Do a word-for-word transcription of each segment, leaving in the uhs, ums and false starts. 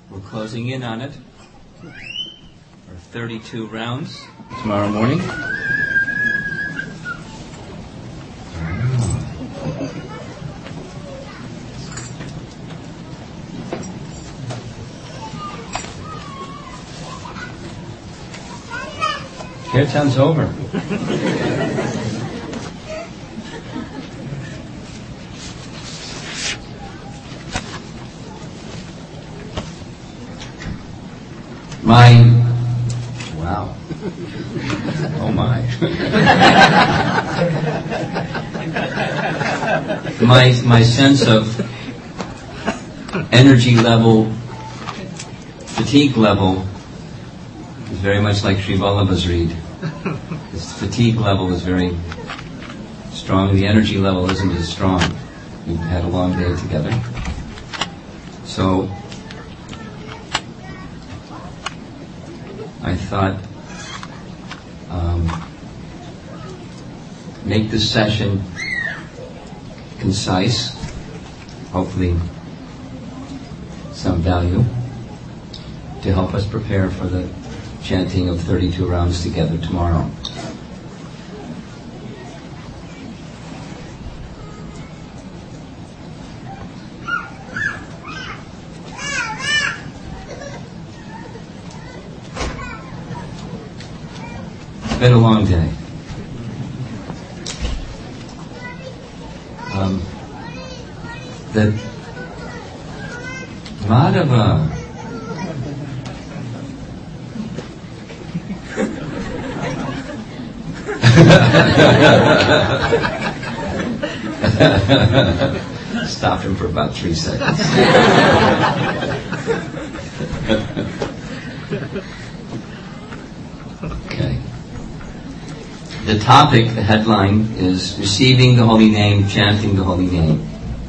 We're closing in on it for thirty-two rounds tomorrow morning. Kirtan's over. My, wow, oh my. my, my sense of energy level, fatigue level, is very much like Sri Vallabha's read. His fatigue level is very strong, the energy level isn't as strong. We've had a long day together. So, I thought, um, make this session concise, hopefully some value, to help us prepare for the chanting of thirty-two rounds together tomorrow. It's been a long day. Um, the Madhava stopped him for about three seconds. Okay. The topic, the headline, is receiving the holy name, chanting the holy name.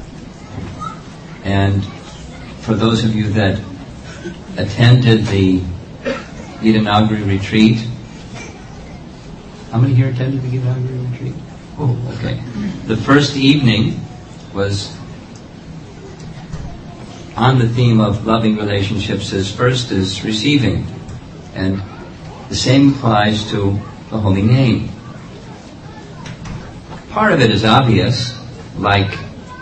And for those of you that attended the Gitanagari retreat, how many here attended the Gitanagari retreat? Oh, okay. The first evening was on the theme of loving relationships as first is receiving. And the same applies to the holy name. Part of it is obvious, like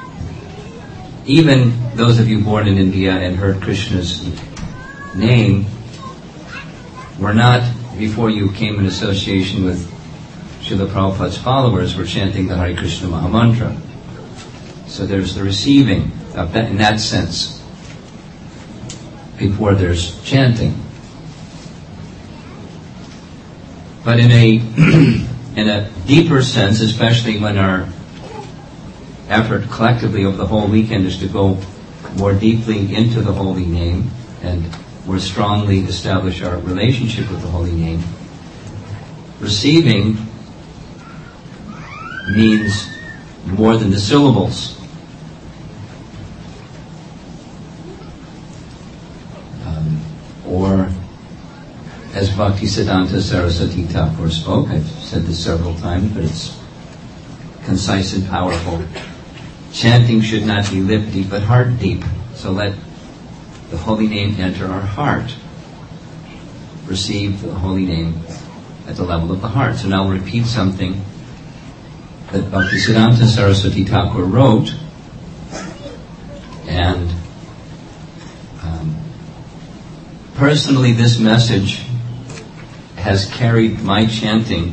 even those of you born in India and heard Krishna's name were not, before you came in association with Srila Prabhupada's followers, were chanting the Hare Krishna Mahamantra. So there's the receiving of that, in that sense, before there's chanting. But in a in a deeper sense, especially when our effort collectively over the whole weekend is to go more deeply into the holy name and more strongly establish our relationship with the holy name, receiving means more than the syllables. Um, or, as Bhaktisiddhanta Saraswati Thakur spoke, I've said this several times, but it's concise and powerful. Chanting should not be lip deep, but heart deep. So let the holy name enter our heart. Receive the holy name at the level of the heart. So now we'll repeat something that Bhaktisiddhanta Saraswati Thakur wrote, and um, personally this message has carried my chanting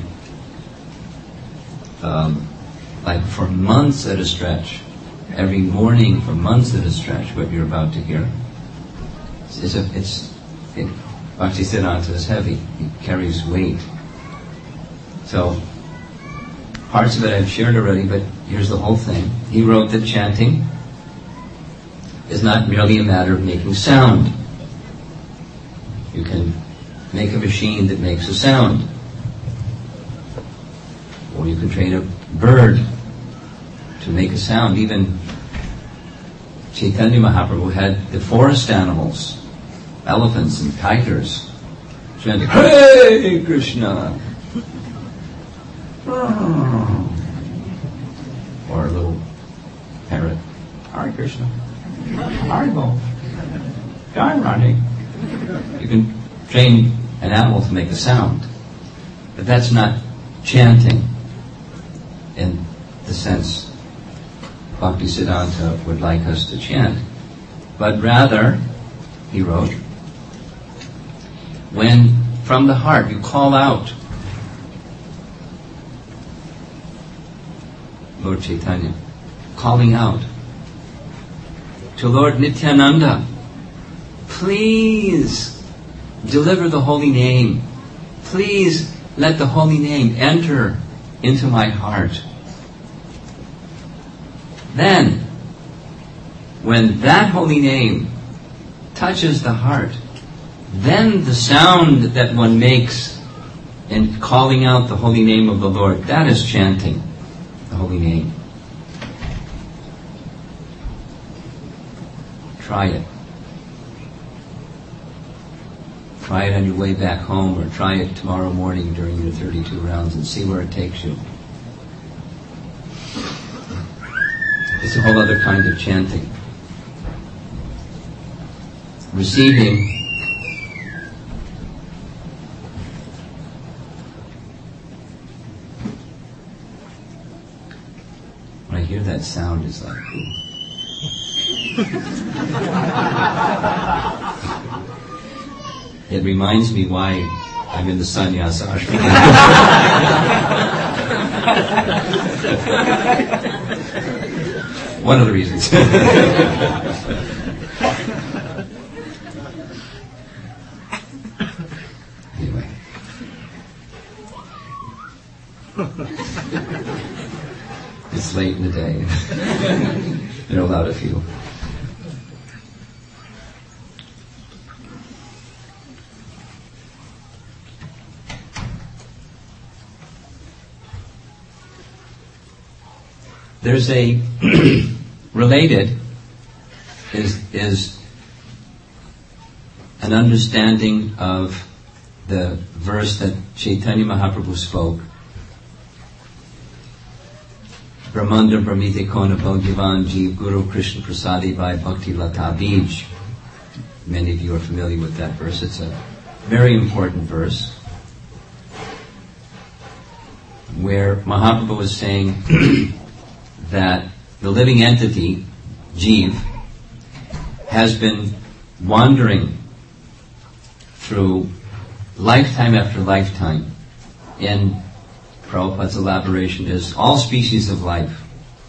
um, like for months at a stretch, every morning for months at a stretch. What you're about to hear, it's, a, it's it, Bhaktisiddhanta is heavy; it carries weight. So parts of it I've shared already, but here's the whole thing. He wrote that chanting is not merely a matter of making sound. You can make a machine that makes a sound. Or you can train a bird to make a sound. Even Chaitanya Mahaprabhu had the forest animals, elephants and tigers, chanting, Hare Krishna! Or a little parrot, Hare Krishna, Haribo. running. You can train an animal to make a sound, but that's not chanting in the sense Bhaktisiddhanta would like us to chant. But rather, he wrote, when from the heart you call out Lord Chaitanya, calling out to Lord Nityananda, please deliver the holy name. Please let the holy name enter into my heart. Then, when that holy name touches the heart, then the sound that one makes in calling out the holy name of the Lord, that is chanting the holy name. Try it. Try it on your way back home, or try it tomorrow morning during your thirty-two rounds and see where it takes you. It's a whole other kind of chanting. Receiving when I hear that sound, it's like, ooh. It reminds me why I'm in the sannyasa ashram. One of the reasons. Anyway. It's late in the day. They're allowed a few. There's a related is is an understanding of the verse that Chaitanya Mahaprabhu spoke. Brahmanda Brahmite Kona Bhagyavan Jeev Guru Krishna Prasadi Vai Bhakti Lata Bij. Many of you are familiar with that verse. It's a very important verse where Mahaprabhu was saying that the living entity, Jeev, has been wandering through lifetime after lifetime. In Prabhupada's elaboration is all species of life.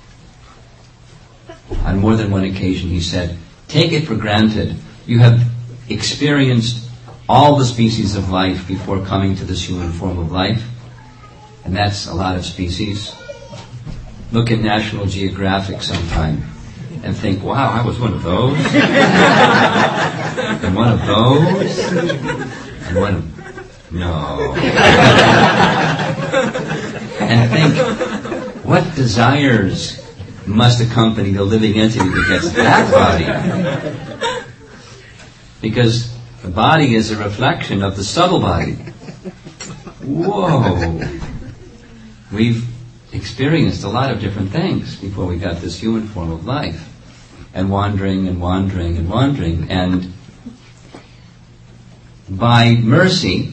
On more than one occasion he said, take it for granted, you have experienced all the species of life before coming to this human form of life, and that's a lot of species. Look at National Geographic sometime and think, wow, I was one of those. And one of those. And one of... No. And think, what desires must accompany the living entity that gets that body? Because the body is a reflection of the subtle body. Whoa. We've experienced a lot of different things before we got this human form of life, and wandering and wandering and wandering, and by mercy,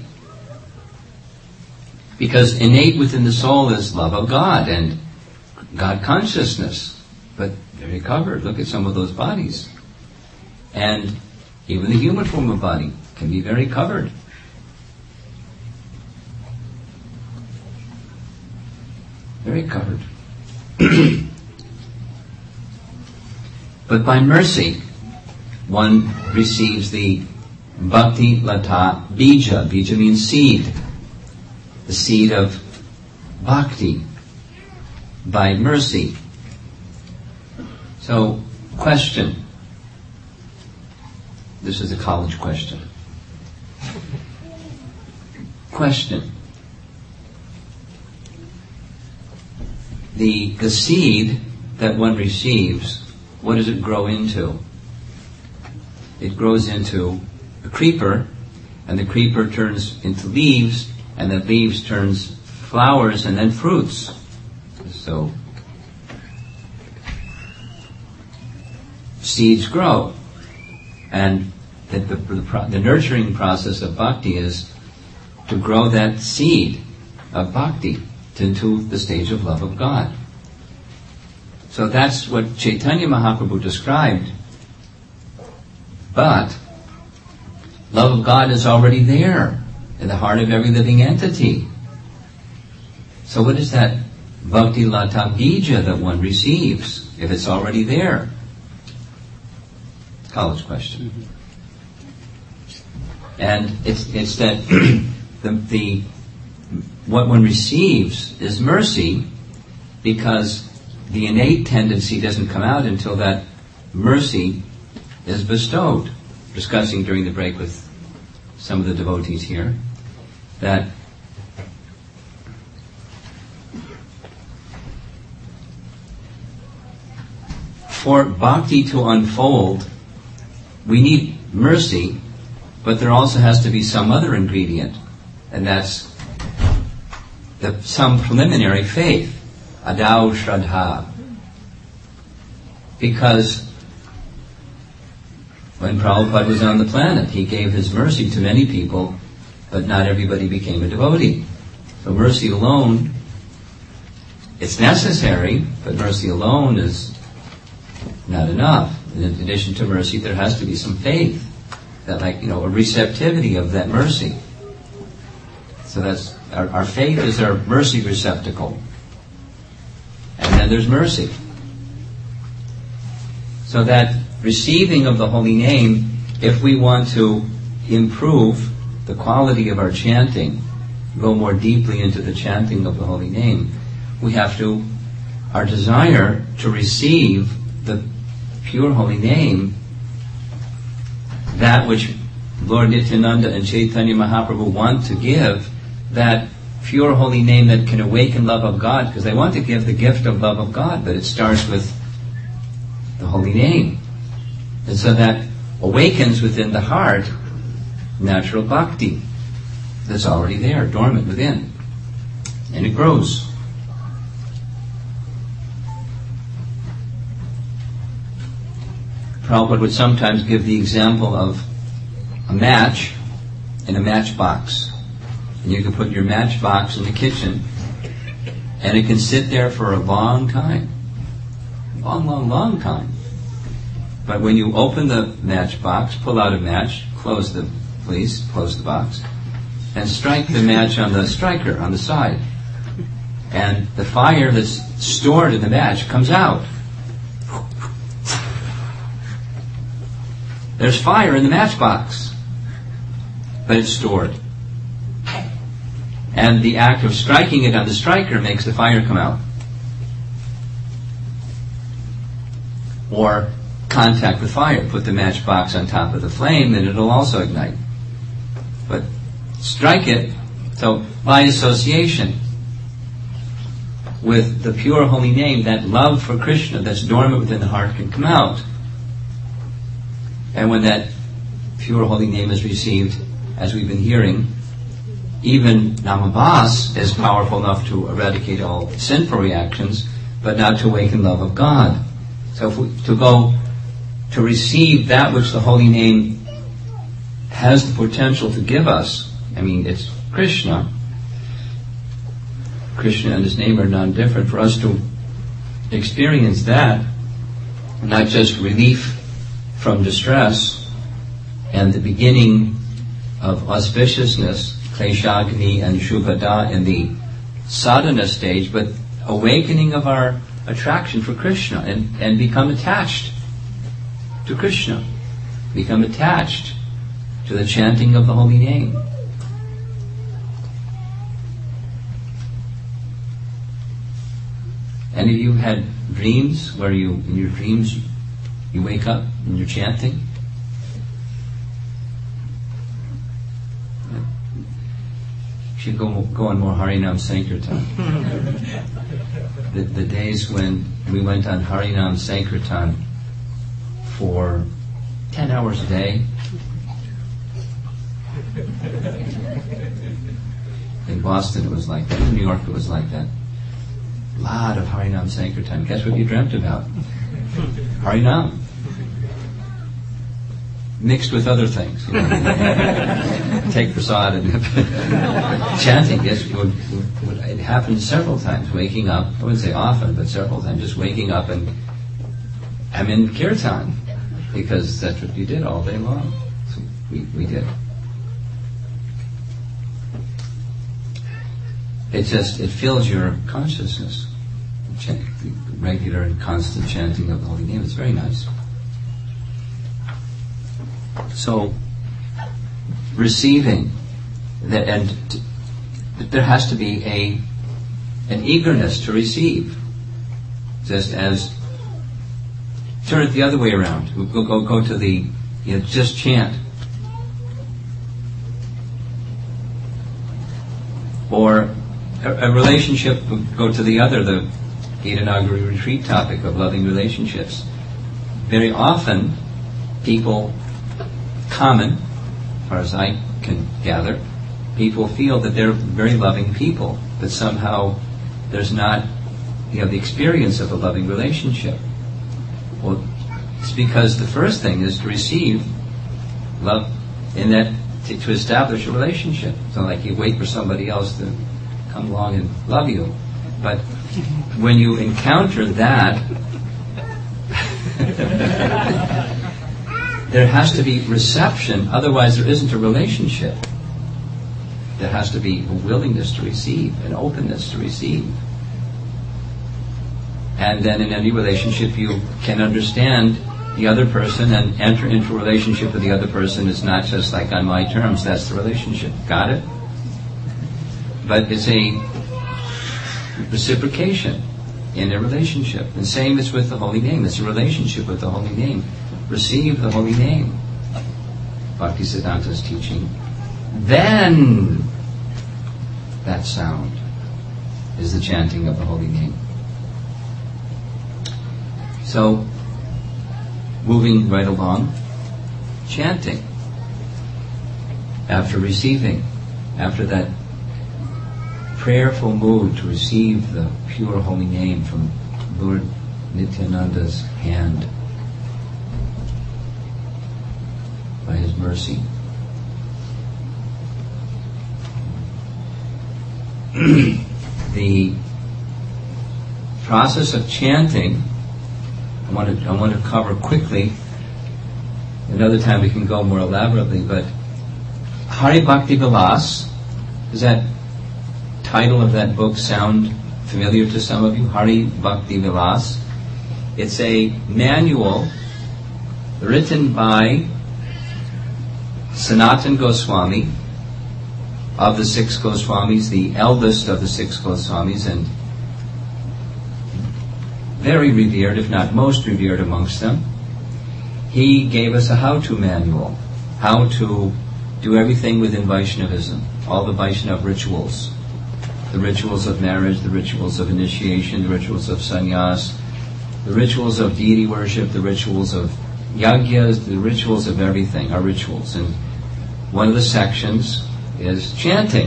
because innate within the soul is love of God and God consciousness, but very covered. Look at some of those bodies, and even the human form of body can be very covered. Very covered. But by mercy, one receives the Bhakti Lata Bija. Bija means seed. The seed of Bhakti. By mercy. So, question. This is a college question. Question. The, the seed that one receives, what does it grow into? It grows into a creeper, and the creeper turns into leaves, and the leaves turns flowers and then fruits. So, seeds grow, and that the, the, the nurturing process of bhakti is to grow that seed of bhakti into the stage of love of God. So that's what Chaitanya Mahaprabhu described. But love of God is already there in the heart of every living entity. So what is that bhakti lata bija that one receives if it's already there? College question. Mm-hmm. And it's it's that the the what one receives is mercy, because the innate tendency doesn't come out until that mercy is bestowed. Discussing during the break with some of the devotees here that for bhakti to unfold, we need mercy, but there also has to be some other ingredient, and that's the, some preliminary faith, adau shraddha. Because when Prabhupada was on the planet, he gave his mercy to many people, but not everybody became a devotee. So mercy alone, it's necessary, but mercy alone is not enough. In addition to mercy, there has to be some faith, that like, you know, a receptivity of that mercy. So that's, our, our faith is our mercy receptacle. And then there's mercy. So that receiving of the holy name, if we want to improve the quality of our chanting, go more deeply into the chanting of the holy name, we have to, our desire to receive the pure holy name, that which Lord Nityananda and Chaitanya Mahaprabhu want to give, that pure holy name that can awaken love of God, because they want to give the gift of love of God, but it starts with the holy name. And so that awakens within the heart natural bhakti that's already there, dormant within. And it grows. Prabhupada would sometimes give the example of a match in a matchbox. And you can put your matchbox in the kitchen, and it can sit there for a long time. Long, long, long time. But when you open the matchbox, pull out a match, close the, please, close the box, and strike the match on the striker on the side. And the fire that's stored in the match comes out. There's fire in the matchbox, but it's stored. And the act of striking it on the striker makes the fire come out. Or contact with fire. Put the matchbox on top of the flame and it'll also ignite. But strike it, so by association with the pure holy name, that love for Krishna that's dormant within the heart can come out. And when that pure holy name is received, as we've been hearing, even Namabhas is powerful enough to eradicate all sinful reactions, but not to awaken love of God. So if we, to go to receive that which the holy name has the potential to give us, I mean, it's Krishna. Krishna and his name are non-different. For us to experience that, not just relief from distress and the beginning of auspiciousness, Kleshagni and Shubhada in the sadhana stage, but awakening of our attraction for Krishna and, and become attached to Krishna, become attached to the chanting of the holy name. Any of you had dreams where you, in your dreams, you wake up and you're chanting? You should go, go on more Harinam Sankirtan. the, the days when we went on Harinam Sankirtan for ten hours a day. In Boston it was like that. In New York it was like that. A lot of Harinam Sankirtan. Guess what you dreamt about? Harinam. mixed with other things. You know? Take prasad and chanting. Yes, would, would, would, it happened several times. Waking up, I wouldn't say often, but several times, just waking up and I'm in kirtan, because that's what you did all day long. So we, we did. It just, it fills your consciousness. Chant, regular and constant chanting of the holy name. It's very nice. So, receiving, that, and t- there has to be a an eagerness to receive. Just as, turn it the other way around. Go go go to the, you know, just chant. Or a, a relationship, go to the other, the Gita Nagari retreat topic of loving relationships. Very often, people, common, as far as I can gather, people feel that they're very loving people, but somehow there's not, you know, the experience of a loving relationship. Well, it's because the first thing is to receive love, in that to, to establish a relationship. It's not like you wait for somebody else to come along and love you. But when you encounter that, there has to be reception, otherwise there isn't a relationship. There has to be a willingness to receive, an openness to receive. And then in any relationship you can understand the other person and enter into a relationship with the other person. It's not just like on my terms, that's the relationship. Got it? But it's a reciprocation in a relationship. And same is with the holy name. It's a relationship with the holy name. Receive the holy name. Bhaktisiddhanta's teaching. Then that sound is the chanting of the holy name. So, moving right along, chanting. After receiving, after that prayerful mood to receive the pure holy name from Lord Nityananda's hand by his mercy. The process of chanting, I want to I want to cover quickly. Another time we can go more elaborately, but Hari Bhakti Vilas, does that title of that book sound familiar to some of you? Hari Bhakti Vilas. It's a manual written by Sanatana Goswami, of the six Goswamis, the eldest of the six Goswamis, and very revered, if not most revered amongst them. He gave us a how-to manual, how to do everything within Vaishnavism, all the Vaishnava rituals, the rituals of marriage, the rituals of initiation, the rituals of sannyas, the rituals of deity worship, the rituals of yagyas, the rituals of everything, our rituals. And one of the sections is chanting.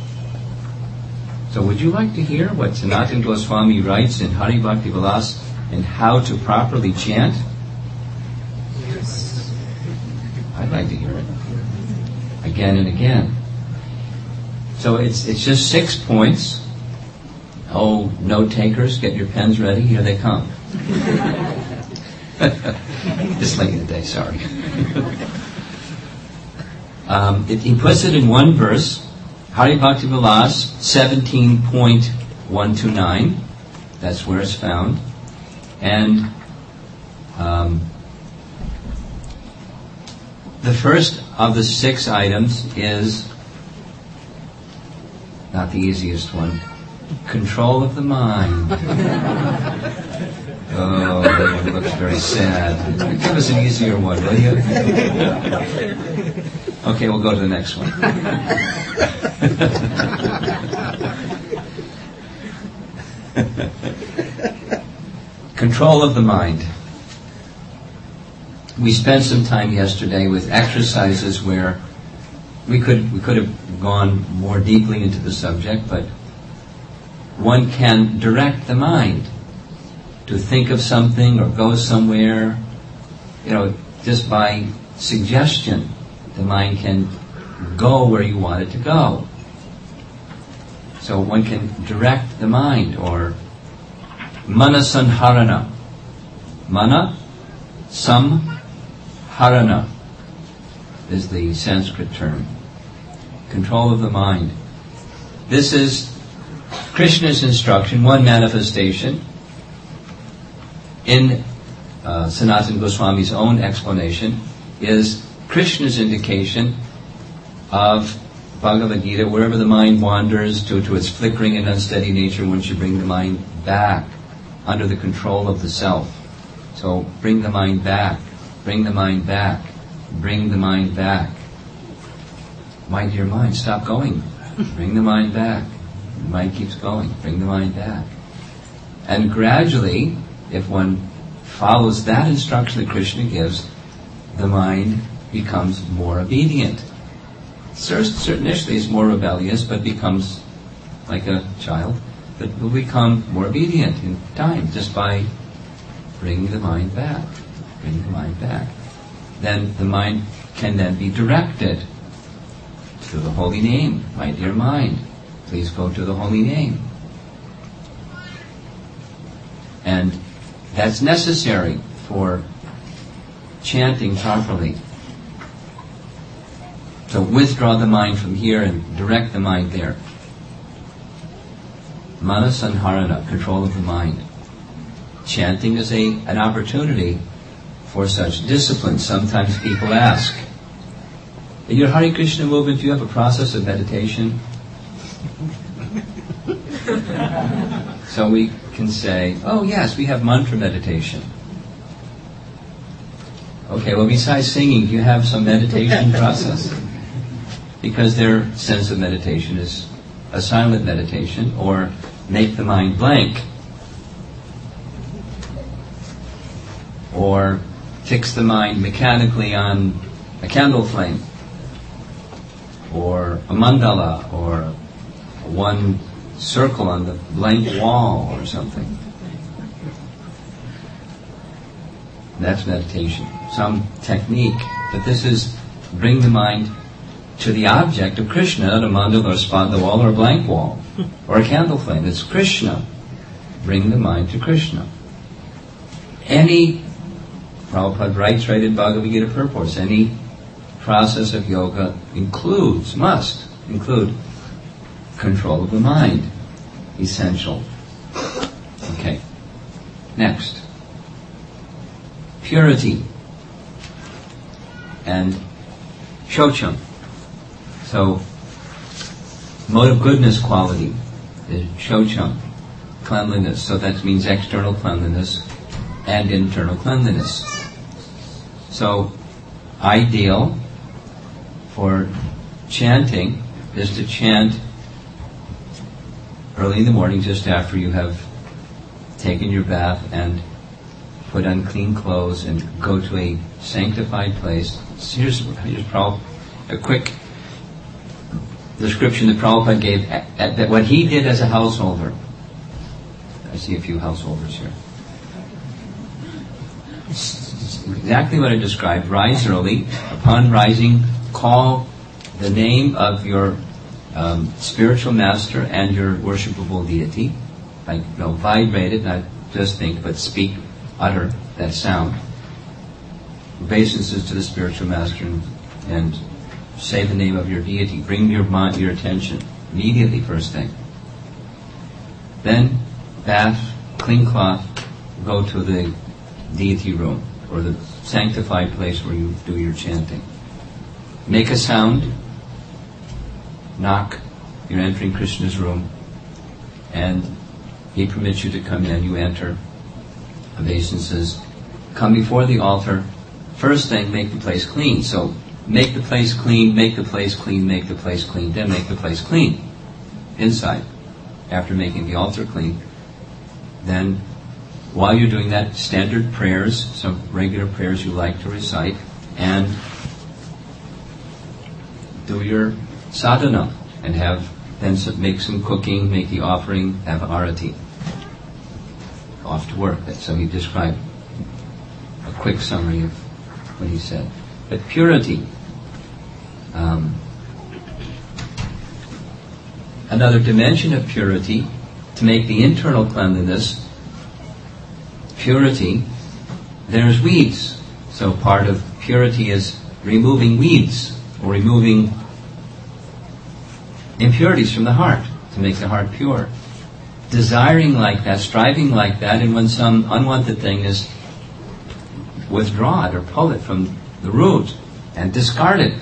So would you like to hear what Sanatana Goswami writes in Hari Bhakti Vilas and how to properly chant? Yes. I'd like to hear it. Again and again. So it's it's just six points. Oh, note takers, get your pens ready. Here they come. It's late in the day, sorry. um, it, he puts it in one verse. Hari Bhakti Vilas seventeen point one two nine. That's where it's found. And um, the first of the six items is not the easiest one. Control of the mind. Oh, that looks very sad. Give us an easier one, will you? Okay, we'll go to the next one. Control of the mind. We spent some time yesterday with exercises where we could we could have gone more deeply into the subject, but one can direct the mind to think of something or go somewhere, you know, just by suggestion. The mind can go where you want it to go. So one can direct the mind, or manasanharana. Mana samharana is the Sanskrit term. Control of the mind. This is Krishna's instruction, one manifestation. In uh, Sanatana Goswami's own explanation is Krishna's indication of Bhagavad Gita, wherever the mind wanders to, to its flickering and unsteady nature, once you bring the mind back under the control of the self. So bring the mind back, bring the mind back, bring the mind back. My dear mind, stop going. Bring the mind back. The mind keeps going. Bring the mind back. And gradually, if one follows that instruction that Krishna gives, the mind becomes more obedient. Initially it's more rebellious, but becomes like a child, but will become more obedient in time, just by bringing the mind back. Bring the mind back. Then the mind can then be directed to the holy name. My dear mind, please go to the holy name. And that's necessary for chanting properly. So withdraw the mind from here and direct the mind there. Manasanharana, control of the mind. Chanting is a an opportunity for such discipline. Sometimes people ask, in your Hare Krishna movement, do you have a process of meditation? So we can say, oh yes, we have mantra meditation. Okay, well besides singing, do you have some meditation process? Because their sense of meditation is a silent meditation, or make the mind blank, or fix the mind mechanically on a candle flame, or a mandala, or one circle on the blank wall or something. That's meditation, some technique. But this is bring the mind to the object of Krishna, not a mandala or a spot on the wall or a blank wall or a candle flame. It's Krishna. Bring the mind to Krishna. Any, Prabhupada writes right in Bhagavad Gita purports, any process of yoga includes, must include control of the mind. Essential. Okay. Next. Purity and shocham. So, mode of goodness quality is shocham, cleanliness. So that means external cleanliness and internal cleanliness. So, ideal for chanting is to chant early in the morning, just after you have taken your bath and put on clean clothes and go to a sanctified place. So here's, here's Prabhupada, a quick description that Prabhupada gave at, at, at what he did as a householder. I see a few householders here. Exactly what I described. Rise early. Upon rising, call the name of your um, spiritual master and your worshipable deity. Like, you know, vibrate it, not just think, but speak, utter that sound. Obeisances to the spiritual master, and, and say the name of your deity. Bring your mind, your attention immediately, first thing. Then, bath, clean cloth, go to the deity room or the sanctified place where you do your chanting. Make a sound. Knock. You're entering Krishna's room, and he permits you to come in. You enter. Obeisances. Come before the altar. First thing, make the place clean. So, make the place clean, make the place clean, make the place clean, then make the place clean. Inside. After making the altar clean. Then, while you're doing that, standard prayers, some regular prayers you like to recite, and do your sadhana, and have, then make some cooking, make the offering, have arati. Off to work. So he described a quick summary of what he said. but purity. Um, another dimension of purity, to make the internal cleanliness, purity, there's weeds. So part of purity is removing weeds, or removing impurities from the heart, to make the heart pure. Desiring like that, striving like that, and when some unwanted thing is, withdraw it or pull it from the root and discard it.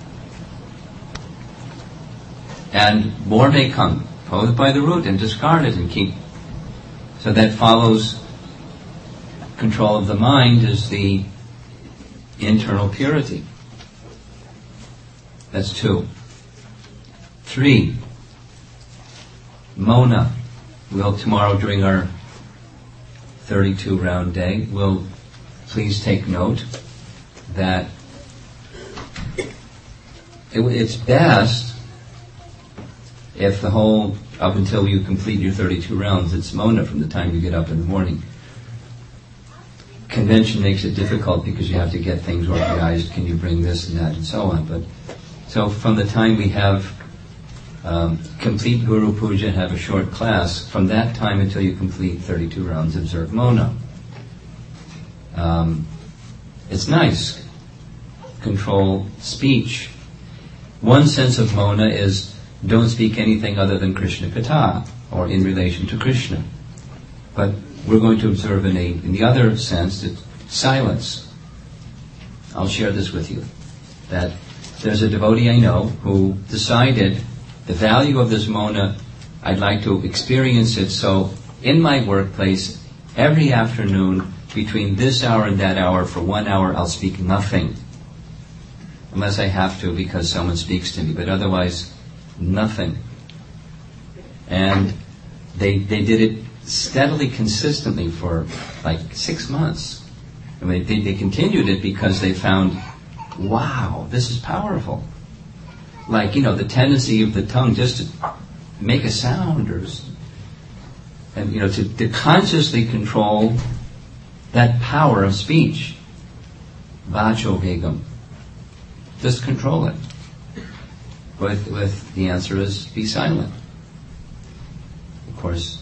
And more may come. Pull it by the root and discard it and keep. So that follows control of the mind is the internal purity. That's two. Three, Mona. We'll tomorrow during our thirty-two round day, we'll please take note that it, it's best if the whole, up until you complete your thirty-two rounds, it's Mona from the time you get up in the morning. Convention makes it difficult because you have to get things organized. Can you bring this and that and so on? But so from the time we have um, complete Guru Puja and have a short class, from that time until you complete thirty-two rounds, observe Mona. Um, it's nice. Control speech. One sense of Mona is don't speak anything other than Krishna Katha, or in relation to Krishna. But we're going to observe in, a, in the other sense, that silence. I'll share this with you. That there's a devotee I know who decided the value of this Mona, I'd like to experience it, so in my workplace, every afternoon, between this hour and that hour, for one hour, I'll speak nothing. Unless I have to because someone speaks to me, but otherwise, nothing. And they they did it steadily, consistently for like six months. I mean, they, they continued it because they found, wow, this is powerful. Like, you know, the tendency of the tongue just to make a sound, or, and you know, to, to consciously control that power of speech. Vacho Vegam. Just control it. With, with the answer is be silent. Of course.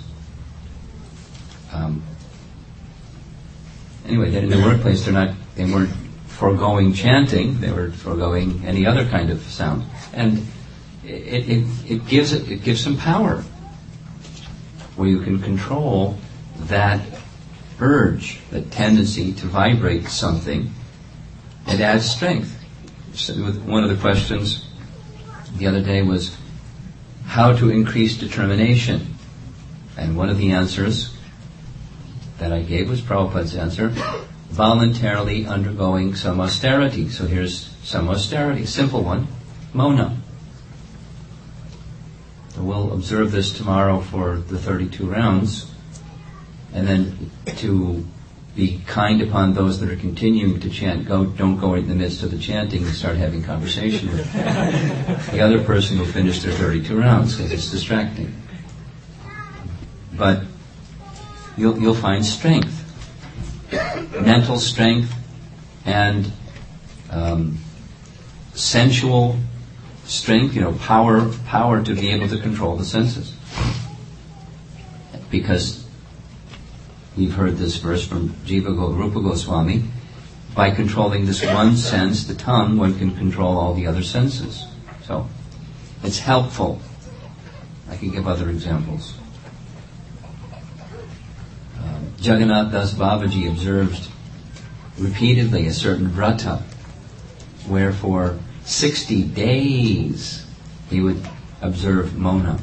Um, anyway, in the workplace, they're not. They weren't foregoing chanting. They were foregoing any other kind of sound, and it it, it gives it it gives some power, where you can control that urge, that tendency to vibrate something. It adds strength. So one of the questions the other day was how to increase determination. And one of the answers that I gave was Prabhupada's answer, voluntarily undergoing some austerity. So here's some austerity, simple one, Mona. So we'll observe this tomorrow for the thirty-two rounds, and then to be kind upon those that are continuing to chant. Go, don't go in the midst of the chanting and start having conversation with the other person who finished their thirty-two rounds, because it's distracting. But you'll you'll find strength, mental strength, and um, sensual strength. You know, power power to be able to control the senses, because we've heard this verse from Jiva Rupa Goswami. By controlling this one sense, the tongue, one can control all the other senses. So, it's helpful. I can give other examples. Um, Jagannath Das Babaji observed repeatedly a certain vrata, where for sixty days he would observe Mona.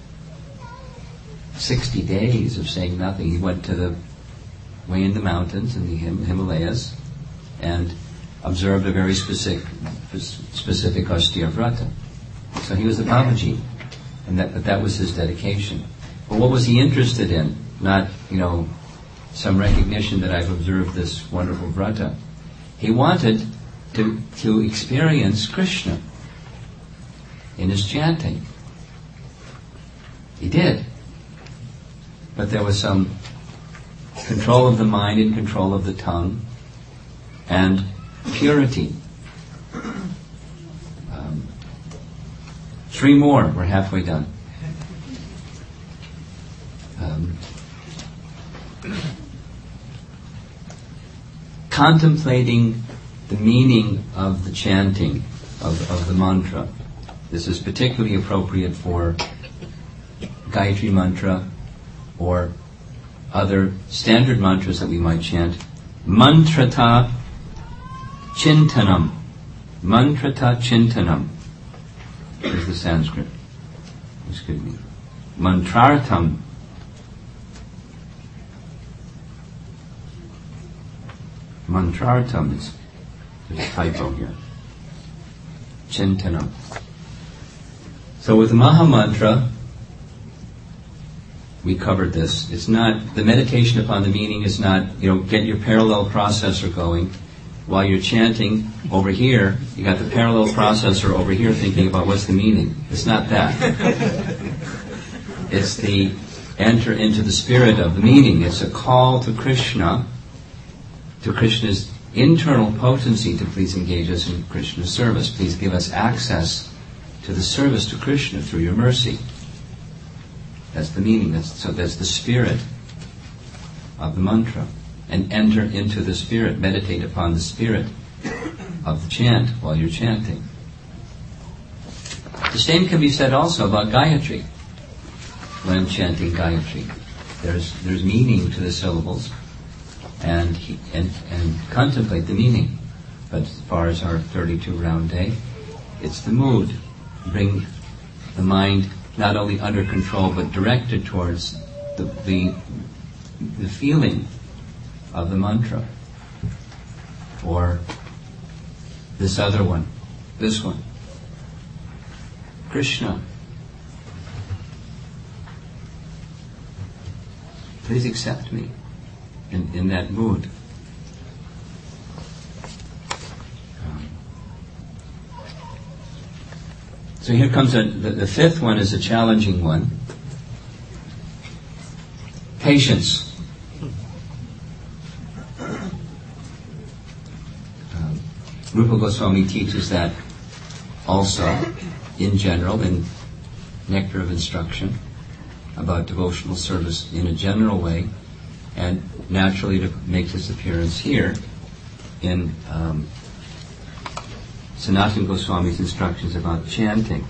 Sixty days of saying nothing. He went to the way in the mountains, in the Him- Himalayas, and observed a very specific, specific austere vrata. So he was a Babaji, and that, that was his dedication. But what was he interested in? Not, you know, some recognition that I've observed this wonderful vrata. He wanted to to experience Krishna in his chanting. He did. But there was some control of the mind and control of the tongue, and purity. Three more. We're halfway done. Um, contemplating the meaning of the chanting of, of the mantra. This is particularly appropriate for Gayatri mantra or other standard mantras that we might chant. Mantrata chintanam. Mantrata chintanam is the Sanskrit. Excuse me. Mantrartham. Mantrartham is, there's a typo here. Chintanam. So with the Maha Mantra, we covered this. It's not, the meditation upon the meaning is not, you know, get your parallel processor going. While you're chanting over here, you got the parallel processor over here thinking about what's the meaning. It's not that. It's the enter into the spirit of the meaning. It's a call to Krishna, to Krishna's internal potency to please engage us in Krishna's service. Please give us access to the service to Krishna through your mercy. That's the meaning. That's, so that's the spirit of the mantra. And enter into the spirit, meditate upon the spirit of the chant while you're chanting. The same can be said also about Gayatri. When chanting Gayatri, there's there's meaning to the syllables, and and and contemplate the meaning. But as far as our thirty-two round day, it's the mood. Bring the mind not only under control but directed towards the the, the feeling of the mantra, or this other one, this one, Krishna. Please accept me in, in that mood. Um, so here comes a, the, the fifth one is a challenging one. Patience. Rupa Goswami teaches that also in general, in Nectar of Instruction, about devotional service in a general way, and naturally to make its appearance here in um, Sanatana Goswami's instructions about chanting.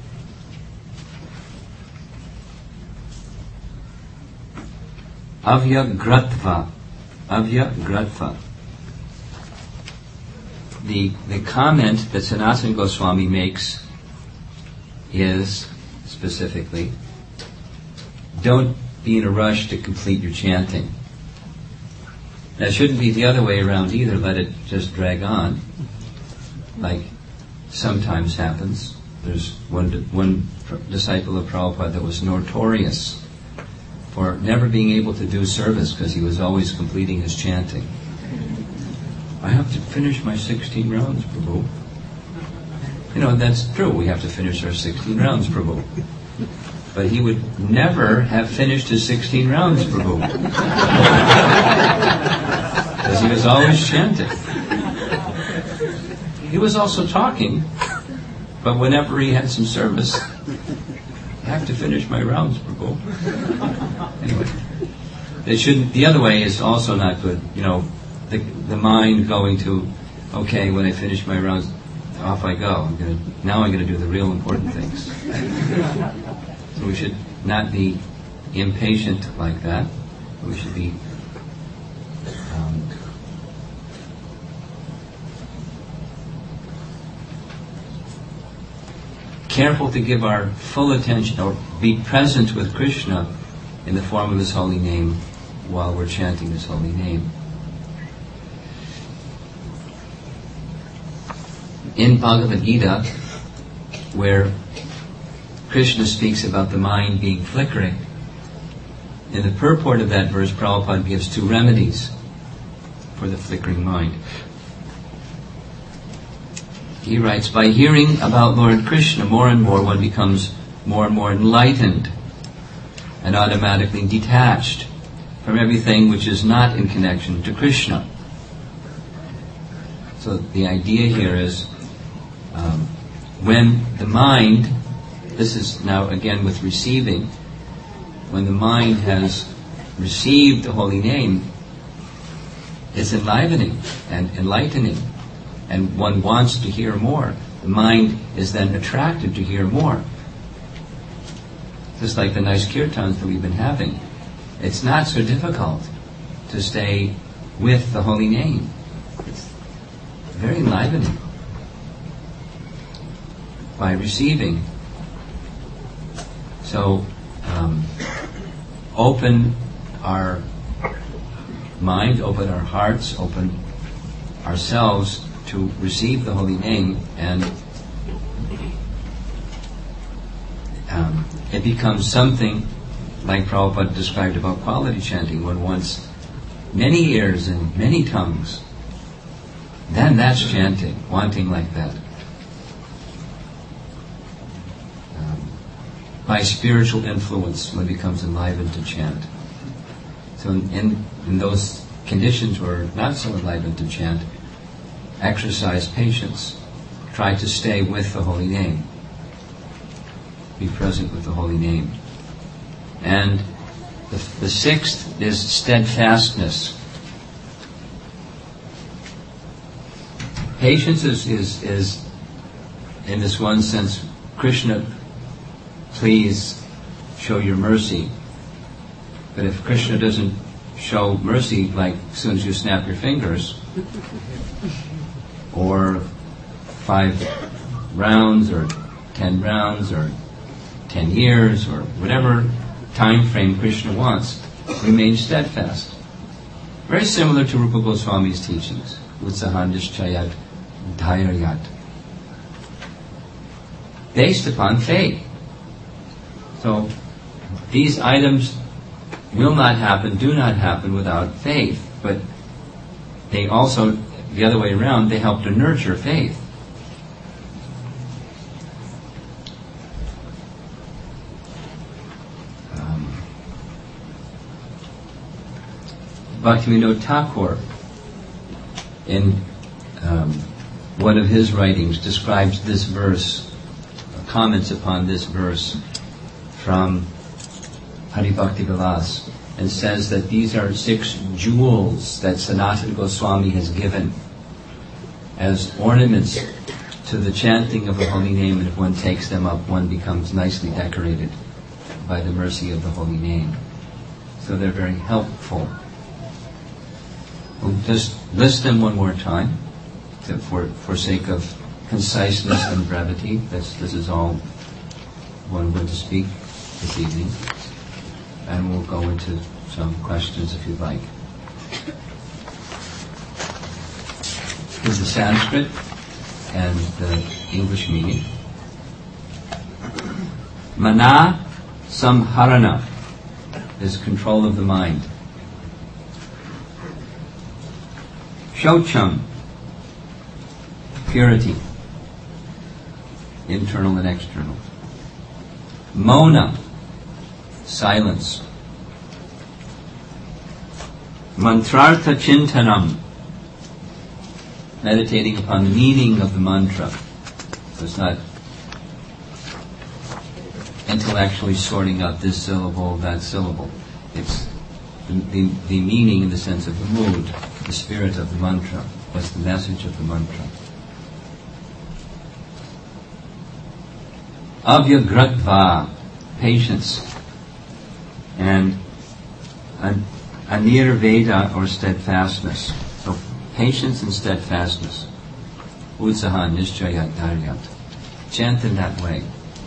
Avyagratva. Avyagratva. The, the comment that Sanatana Goswami makes is, specifically, don't be in a rush to complete your chanting. That shouldn't be the other way around either. Let it just drag on, like sometimes happens. There's one, one disciple of Prabhupada that was notorious for never being able to do service because he was always completing his chanting. I have to finish my sixteen rounds, Prabhu. You know, that's true. We have to finish our sixteen rounds, Prabhu. But he would never have finished his sixteen rounds, Prabhu. Because he was always chanting. He was also talking, but whenever he had some service, I have to finish my rounds, Prabhu. Anyway, it shouldn't. The other way is also not good. You know, the the mind going to, okay, when I finish my rounds, off I go. I'm gonna now I'm gonna do the real important things. So we should not be impatient like that. We should be um, careful to give our full attention or be present with Krishna in the form of His holy name while we're chanting His holy name. In Bhagavad Gita, where Krishna speaks about the mind being flickering, in the purport of that verse, Prabhupada gives two remedies for the flickering mind. He writes, by hearing about Lord Krishna more and more, one becomes more and more enlightened and automatically detached from everything which is not in connection to Krishna. So the idea here is, um, when the mind this is now again with receiving. When the mind has received the holy name, it's enlivening and enlightening, and one wants to hear more. The mind is then attracted to hear more. Just like the nice kirtans that we've been having. It's not so difficult to stay with the holy name. It's very enlivening. By receiving. So, um, open our mind, open our hearts, open ourselves to receive the holy name, and um, it becomes something like Prabhupada described about quality chanting. One wants many ears and many tongues. Then that's chanting, wanting like that. Um, by spiritual influence, one becomes enlivened to chant. So in, in, in those conditions where we're not so enlivened to chant, exercise patience. Try to stay with the holy name. Be present with the holy name. And the, the sixth is steadfastness. Patience is, is, is, in this one sense, Krishna, please show your mercy. But if Krishna doesn't show mercy, like as soon as you snap your fingers, or five rounds, or ten rounds, or ten years, or whatever time frame Krishna wants, remain steadfast. Very similar to Rupa Goswami's teachings. Utsahandishchayat dhairyat. Based upon faith. So, these items will not happen, do not happen without faith. But they also, the other way around, they help to nurture faith. Um, Bhaktivinoda Thakur, in um, one of his writings, describes this verse, comments upon this verse from Hari Bhakti Vilas, and says that these are six jewels that Sanatana Goswami has given as ornaments to the chanting of the holy name, and if one takes them up, one becomes nicely decorated by the mercy of the holy name. So they're very helpful. We'll just list them one more time, for for sake of conciseness and brevity. This, this is all one going to speak this evening. And we'll go into some questions if you'd like. Here's the Sanskrit and the English meaning. Mana samharana is control of the mind. Shaucham, purity, internal and external. Mona, silence. Mantrartha chintanam, meditating upon the meaning of the mantra. So it's not intellectually sorting out this syllable, that syllable. It's the, the, the meaning in the sense of the mood, the spirit of the mantra. What's the message of the mantra? Avyagratva, patience. And an, anirveda, or steadfastness. So patience and steadfastness. Utsaha nishchayat dharyat. Chant in that way.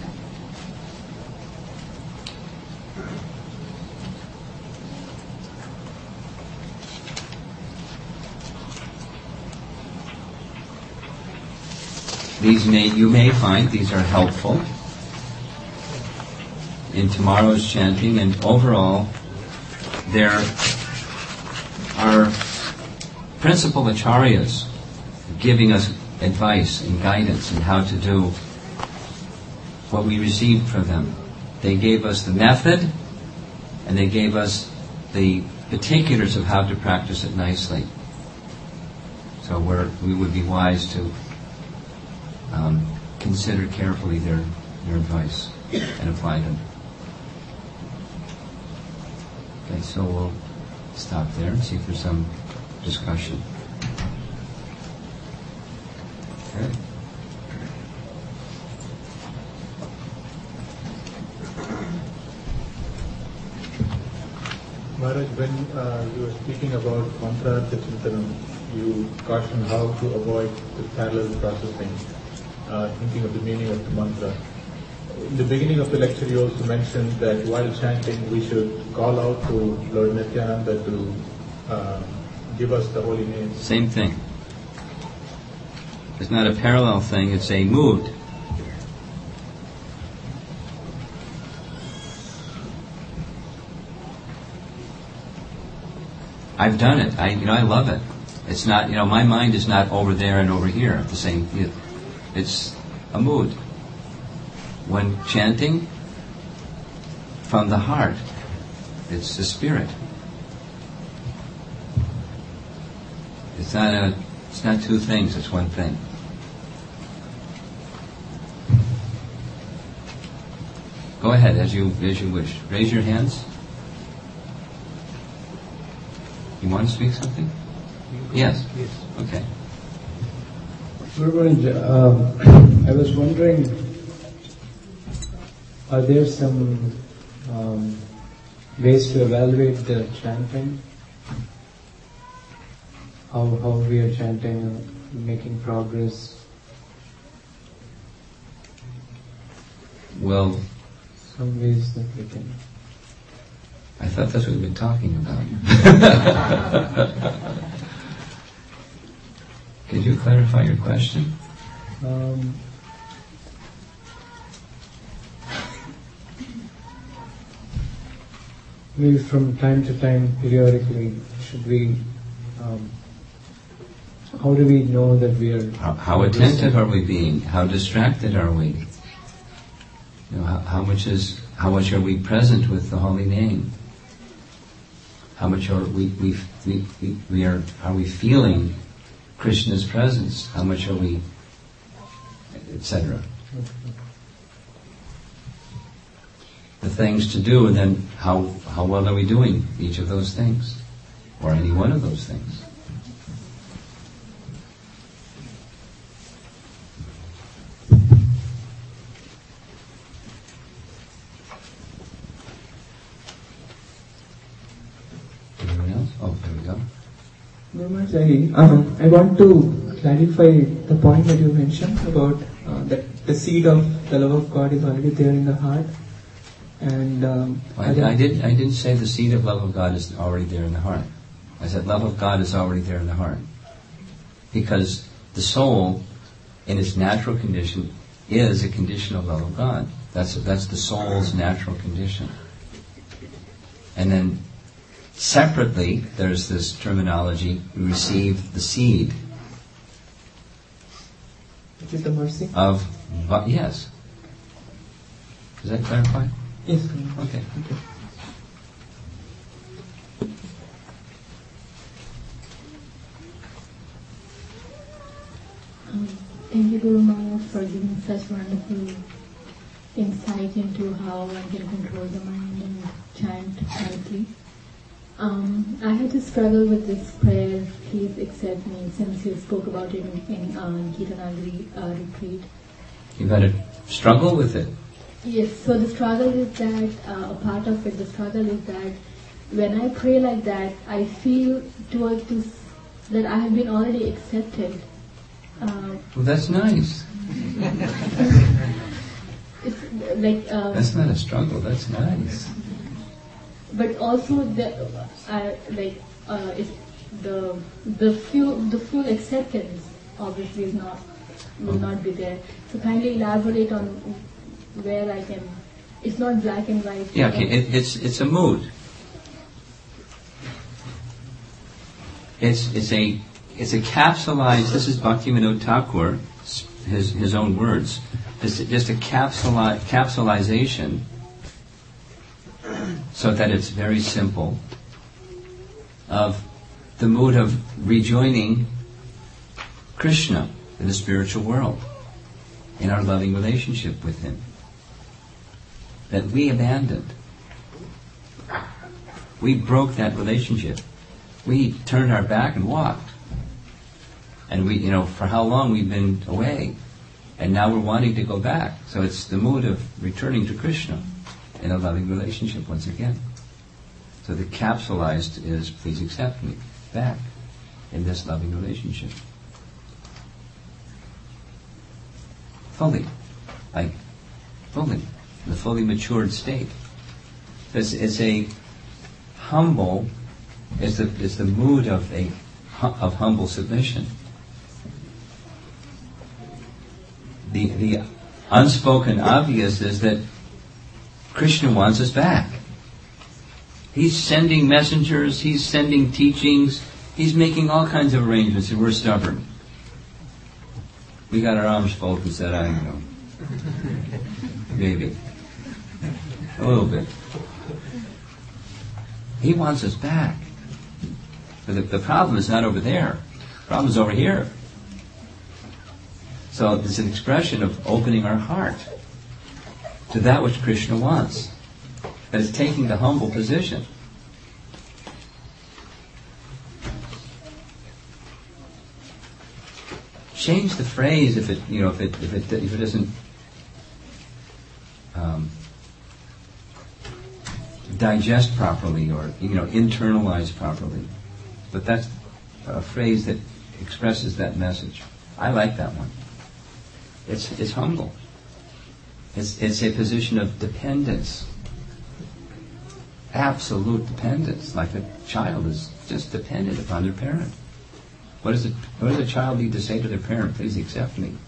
These may, you may find these are helpful in tomorrow's chanting, and overall there are principal acharyas giving us advice and guidance in how to do what we received from them. They gave us the method, and they gave us the particulars of how to practice it nicely. So we're, we would be wise to um, consider carefully their, their advice. and apply them. Okay, so we'll stop there and see if there's some discussion. Okay. Maharaj, when uh, you were speaking about mantra chintanam, you cautioned how to avoid the parallel processing, uh, thinking of the meaning of the mantra. In the beginning of the lecture, you also mentioned that while chanting, we should call out to Lord Nityananda to uh, give us the holy name. Same thing. It's not a parallel thing, it's a mood. I've done it. I, you know, I love it. It's not, you know, my mind is not over there and over here at the same. It's a mood. When chanting from the heart, it's the spirit. It's not a. It's not two things. It's one thing. Go ahead, as you as you wish. Raise your hands. You want to speak something? Yes. Yes. Okay. Um, I was wondering, are there some um, ways to evaluate the chanting? How how we are chanting, making progress? Well, some ways that we can. I thought that's what we've been talking about. Could you clarify your question? Um, maybe from time to time, periodically, should we? Um, how do we know that we are? How, how attentive are we being? How distracted are we? You know, how, how much is how much are we present with the holy name? How much are we we we, we, we are are we feeling Krishna's presence? How much are we, et cetera. The things to do, and then how how well are we doing each of those things, or any one of those things? Maharaj, I, uh, I want to clarify the point that you mentioned about uh, that the seed of the love of God is already there in the heart. And um, I, I didn't. I didn't say the seed of love of God is already there in the heart. I said love of God is already there in the heart, because the soul, in its natural condition, is a condition of love of God. That's that's the soul's natural condition. And then, separately, there's this terminology: we receive the seed. Which is the mercy? Of, but yes. Does that clarify? Yes. Okay. Okay. Um, thank you, Guru Maharaj, for giving such wonderful insight into how one can control the mind and chant quietly. Um, I had to struggle with this prayer, please accept me, since you spoke about it in, in uh, Gitanagari uh, retreat. You've had to struggle with it. Yes, so the struggle is that, uh, a part of it, the struggle is that when I pray like that, I feel towards this, that I have been already accepted. Uh, Well, that's nice. it's like... Um, That's not a struggle, that's nice. But also, the, uh, like, uh, it's the the full the full acceptance obviously is not will not be there. So kindly elaborate on where I can. It's not black and white. Yeah, okay. It, it's it's a mood. It's it's a it's a capsulized. This is Bhaktivinoda Thakur, his his own words. It's just a capsuli, capsulization, so that it's very simple, of the mood of rejoining Krishna in the spiritual world, in our loving relationship with Him. that we abandoned. We broke that relationship. We turned our back and walked. And we, you know, for how long we've been away. And now we're wanting to go back. So it's the mood of returning to Krishna in a loving relationship once again. So the capsulized is, please accept me back in this loving relationship. Fully. Like, fully. The fully matured state. It's, it's a humble, it's the, it's the mood of a of humble submission. The, the unspoken obvious is that Krishna wants us back. He's sending messengers, he's sending teachings, he's making all kinds of arrangements, and we're stubborn. We got our arms folded and said, I don't know. Maybe. A little bit. He wants us back. But the, the problem is not over there. The problem is over here. So it's an expression of opening our heart to that which Krishna wants. That is taking the humble position. Change the phrase if it, you know, if it, if it, if it isn't um, digest properly or, you know, internalize properly. But that's a phrase that expresses that message. I like that one. It's it's humble. It's it's a position of dependence. Absolute dependence. Like a child is just dependent upon their parent. What does it what does a child need to say to their parent? Please accept me.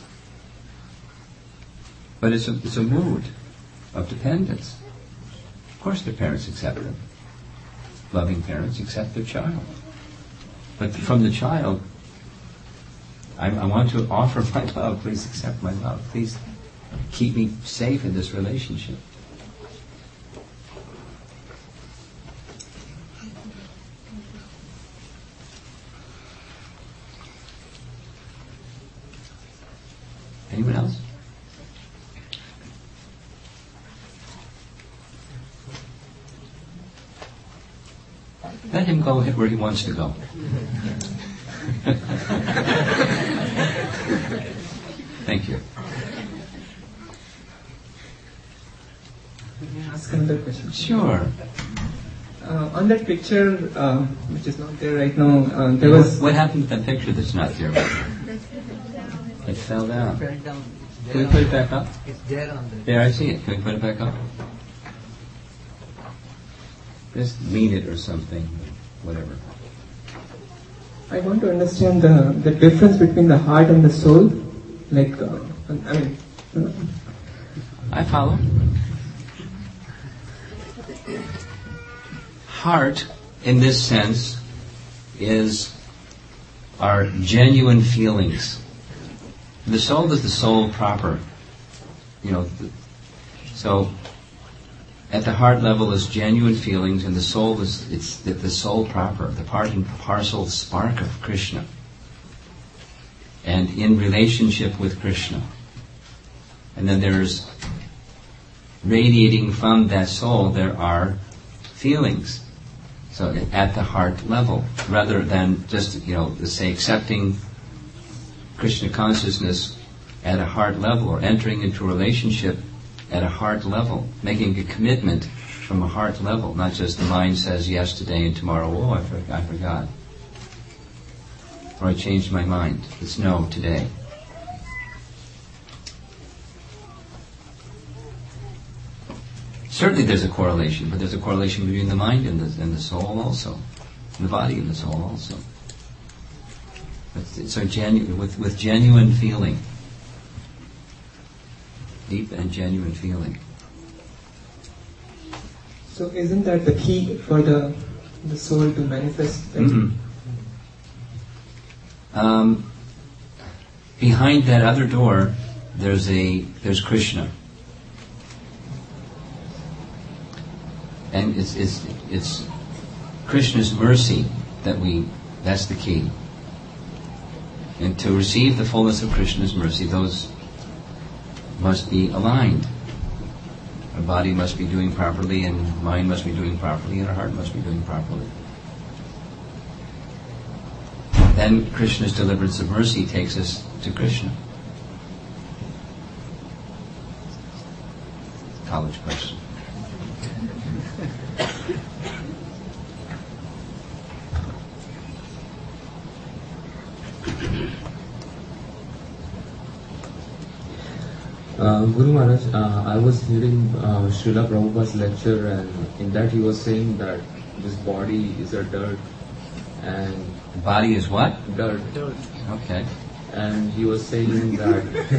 But it's a it's a mood of dependence. Of course their parents accept them. Loving parents accept their child. But from the child, I, I want to offer my love. Please accept my love. Please keep me safe in this relationship. Anyone else? Let him go where he wants to go. Thank you. Can I ask another question? Sure. Uh, on that picture, uh, which is not there right now, uh, there was... What happened to that picture that's not there? It fell down. Fell down. Can we put it back up? It's there on the... There, I see it. Can we put it back up? Just lean it or something, whatever. I want to understand the, the difference between the heart and the soul. Like, uh, I mean... Uh, I follow. Heart, in this sense, is our genuine feelings. The soul is the soul proper. You know, the, so at the heart level is genuine feelings, and the soul is it's the, the soul proper, the part and parcel spark of Krishna, and in relationship with Krishna. And then there's radiating from that soul, there are feelings. So at the heart level, rather than just, you know, say accepting Krishna consciousness at a heart level, or entering into a relationship at a heart level, making a commitment from a heart level, not just the mind says yes today and tomorrow, oh, I, for, I forgot. Or I changed my mind. It's no today. Certainly there's a correlation, but there's a correlation between the mind and the, and the soul also, and the body and the soul also. It's, it's our genu- with, with genuine feeling, deep and genuine feeling. So isn't that the key for the the soul to manifest? Right? Mm-hmm. Um, behind that other door, there's a there's Krishna. And it's, it's, it's Krishna's mercy that we, that's the key. And to receive the fullness of Krishna's mercy, those must be aligned. Our body must be doing properly, and mind must be doing properly, and our heart must be doing properly. Then Krishna's deliverance of mercy takes us to Krishna. College question. Uh, Guru Maharaj, uh, I was hearing uh, Srila Prabhupada's lecture, and in that he was saying that this body is a dirt, and The body is what? dirt, Okay. and he was saying that.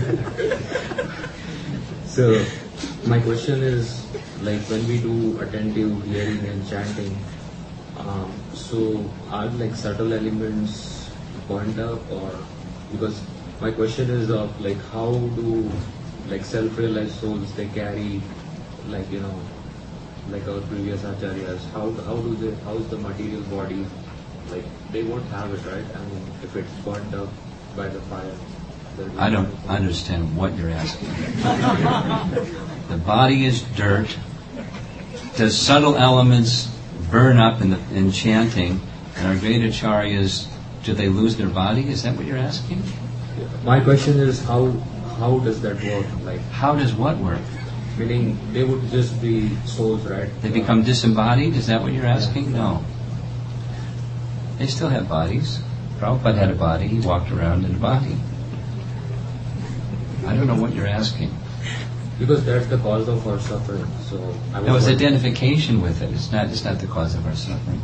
So, my question is, like when we do attentive hearing and chanting, um, so are like subtle elements burnt up, or because my question is of like how do like self-realized souls, they carry, like, you know, like our previous acharyas, how how do they, how is the material body, like they won't have it, right? I mean, if it's burnt up by the fire. then- I don't understand what you're asking. The body is dirt. Does subtle elements burn up in the in chanting? And our great acharyas, do they lose their body? Is that what you're asking? My question is how how does that work? Like, How does what work? meaning they would just be souls, right? They become disembodied? Is that what you're asking? No. They still have bodies. Prabhupada had a body. He walked around in a body. I don't know what you're asking. Because that's the cause of our suffering. So I was No, it's wondering- identification with it. It's not. It's not the cause of our suffering.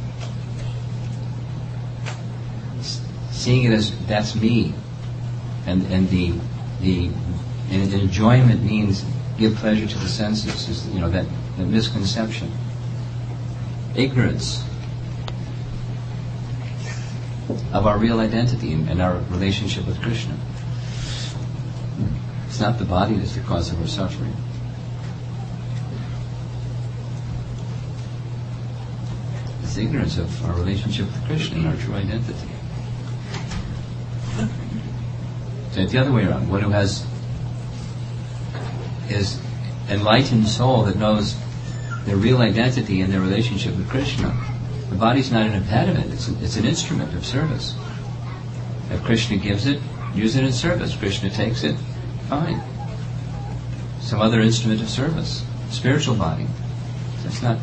S- Seeing it as that's me, and and the the and enjoyment means give pleasure to the senses. Is, you know, that, that misconception, ignorance of our real identity and, and our relationship with Krishna. It's not the body that's the cause of our suffering. It's ignorance of our relationship with Krishna and our true identity. So it's the other way around. One who has is enlightened soul that knows their real identity and their relationship with Krishna. The body's not an impediment, it's, a, it's an instrument of service. If Krishna gives it, use it in service. Krishna takes it, fine. Some other instrument of service, spiritual body. That's not.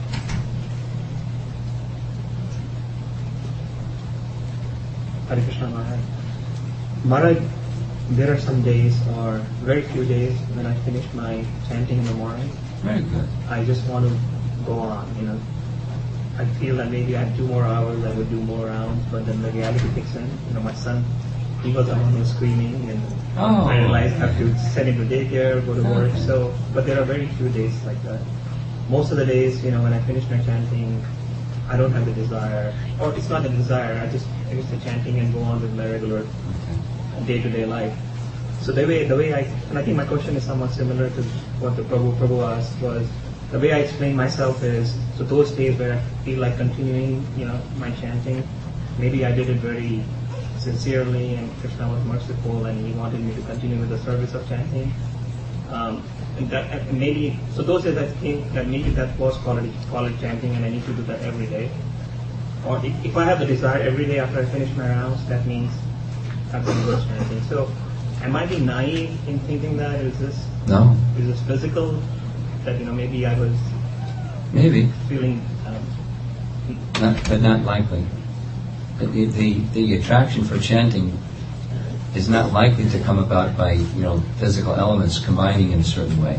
Hare Krishna Maharaj. Maharaj, there are some days or very few days when I finish my chanting in the morning, Very good. I just want to go on, you know. I feel that maybe I have two more hours, I would do more rounds, but then the reality kicks in. You know, my son, he was the one who was screaming, and Oh. I realized I have to send him to daycare, go to work. So, but there are very few days like that. Most of the days, you know, when I finish my chanting, I don't have the desire, or it's not the desire. I just finish the chanting and go on with my regular day-to-day life. So the way, the way I, and I think my question is somewhat similar to what the Prabhu, Prabhu asked, was the way I explain myself is, so those days where I feel like continuing, you know, my chanting, maybe I did it very sincerely and Krishna was merciful and he wanted me to continue with the service of chanting. Um, and that, and maybe, so those days I think that maybe that was quality, quality chanting and I need to do that every day. Or if, if I have the desire every day after I finish my rounds, that means I've been good chanting. So am I being naive in thinking that? Is this, No? is this physical? That, you know, maybe I was Maybe. feeling, um, Not, but not likely. The, the, the attraction for chanting is not likely to come about by, you know, physical elements combining in a certain way.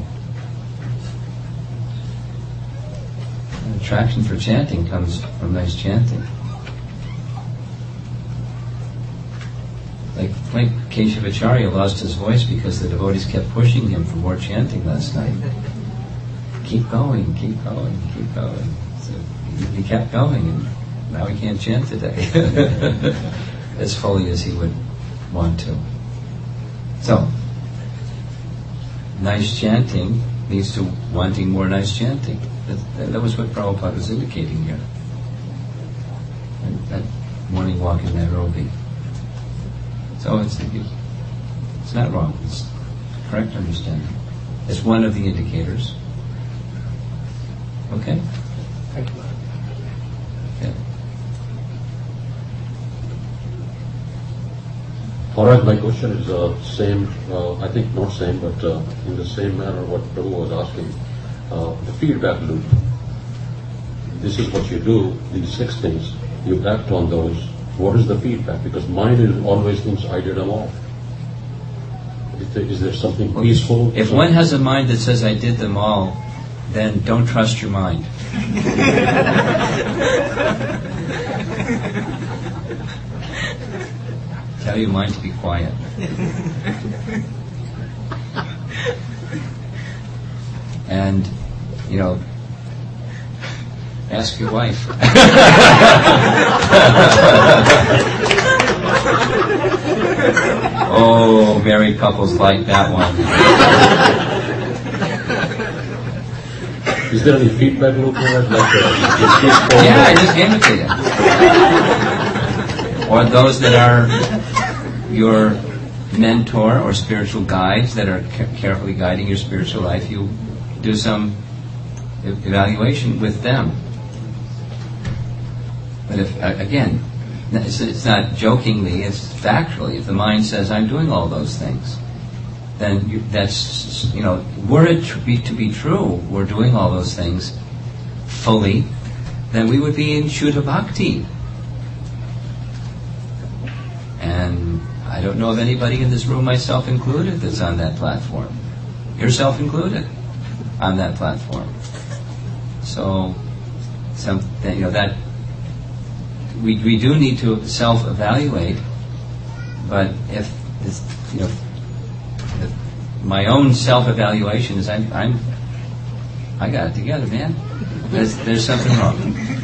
The attraction for chanting comes from nice chanting. Like, like Keshavacharya lost his voice because the devotees kept pushing him for more chanting last night. Keep going, keep going, keep going. So he kept going, and now he can't chant today as fully as he would want to. So, nice chanting leads to wanting more nice chanting. That, that was what Prabhupada was indicating here. And that morning walk in Nairobi. So it's it's not wrong. It's correct understanding. It's one of the indicators. Okay? Thank you. Okay. All right, my question is uh, same, uh, I think not same, but uh, in the same manner what Prabhu was asking. Uh, the feedback loop. This is what you do, these six things, you act on those. What is the feedback? Because mind is always thinks I did them all. Is there, is there something peaceful? If something? one has a mind that says I did them all, then don't trust your mind. Tell your mind to be quiet. And, you know, ask your wife. Oh, married couples like that one. Is there any feedback loop for that? Like, uh, Yeah, I just gave it to you. Or those that are your mentor or spiritual guides that are ca- carefully guiding your spiritual life, you do some e- evaluation with them. But if, uh, again, it's, it's not jokingly, it's factually. If the mind says, I'm doing all those things, then you, that's, you know, were it to be, to be true, we're doing all those things fully, then we would be in Shuddha Bhakti. And I don't know of anybody in this room, myself included, that's on that platform. Yourself included, on that platform. So, some, you know, that we we do need to self-evaluate. But if this, you know, if my own self-evaluation is I'm, I'm I got it together, man. There's there's something wrong.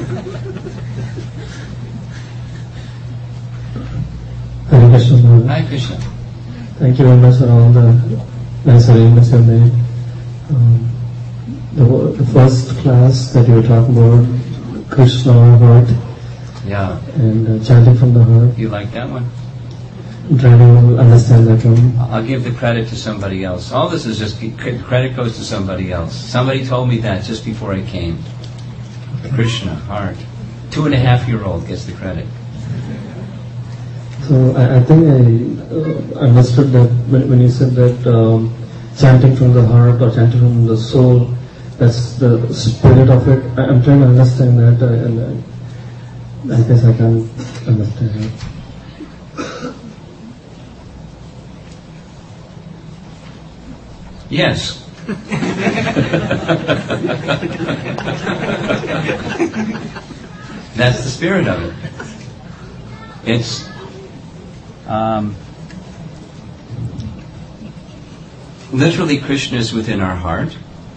Hare Krishna. Maharaj. Hi, Krishna. Thank you very much for all the nice arrangements you made. Um, the, the first class that you were talking about, Krishna heart Yeah, and uh, chanting from the heart. you like that one? I'm trying to understand that one. I'll give the credit to somebody else. All this is just credit goes to somebody else. Somebody told me that just before I came. Krishna heart. Two and a half year old gets the credit. So I, I think I uh, understood that when, when you said that um, chanting from the heart or chanting from the soul, that's the spirit of it. I, I'm trying to understand that, uh, and I, I guess I can't understand it. Yes. That's the spirit of it. It's um, literally Krishna is within our heart,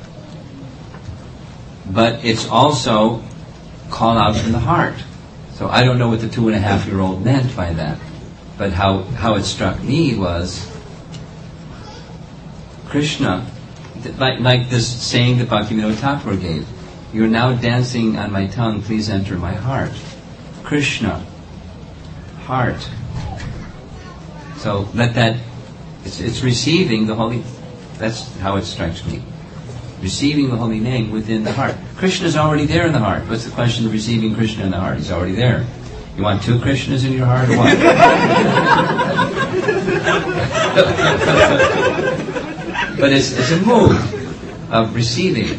but it's also call out from the heart. So I don't know what the two and a half year old meant by that, but how, how it struck me was Krishna, like, like this saying that Bhaktivinoda Thakur gave, you're now dancing on my tongue, please enter my heart. Krishna, heart. So let that, it's, it's receiving the holy, that's how it strikes me. Receiving the holy name within the heart. Krishna is already there in the heart. What's the question of receiving Krishna in the heart? He's already there. You want two Krishnas in your heart or what? But it's, it's a mood of receiving,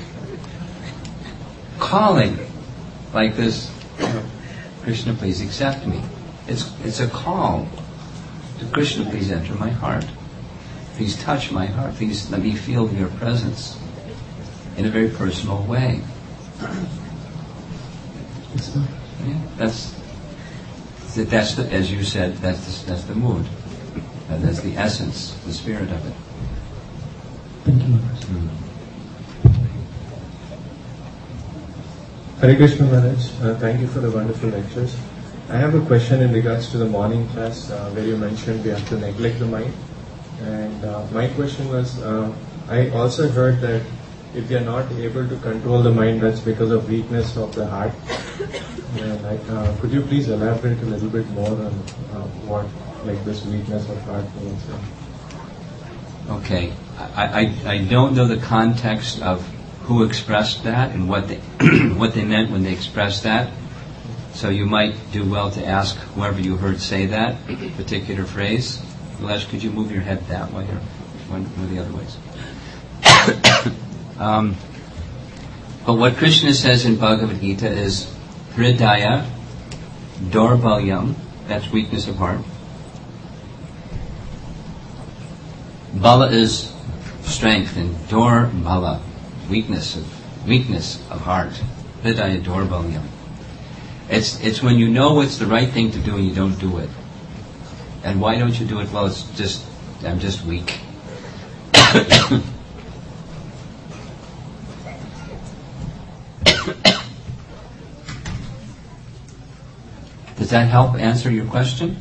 calling, like this, Krishna, please accept me. It's, it's a call to Krishna, please enter my heart. Please touch my heart. Please let me feel your presence in a very personal way. Yeah, that's that's the, as you said, that's the, that's the mood. Uh, that's the essence, the spirit of it. Thank you, Maharaj. Mm. Hare Krishna Maharaj, uh, thank you for the wonderful lectures. I have a question in regards to the morning class uh, where you mentioned we have to neglect the mind. And uh, my question was, uh, I also heard that if you are not able to control the mind, that's because of weakness of the heart. And I, uh, could you please elaborate a little bit more on uh, what like this weakness of heart means? Okay, I, I, I don't know the context of who expressed that and what they what they meant when they expressed that. So you might do well to ask whoever you heard say that particular phrase. Nilesh, could you move your head that way or one, one of the other ways? um, but what Krishna says in Bhagavad Gita is Hridaya Dorbalyam, that's weakness of heart. Bala is strength, and Dor Bala, weakness of weakness of heart. Hridaya Dorbalyam. It's it's when you know it's the right thing to do and you don't do it. And why don't you do it? Well, it's just I'm just weak. Does that help answer your question?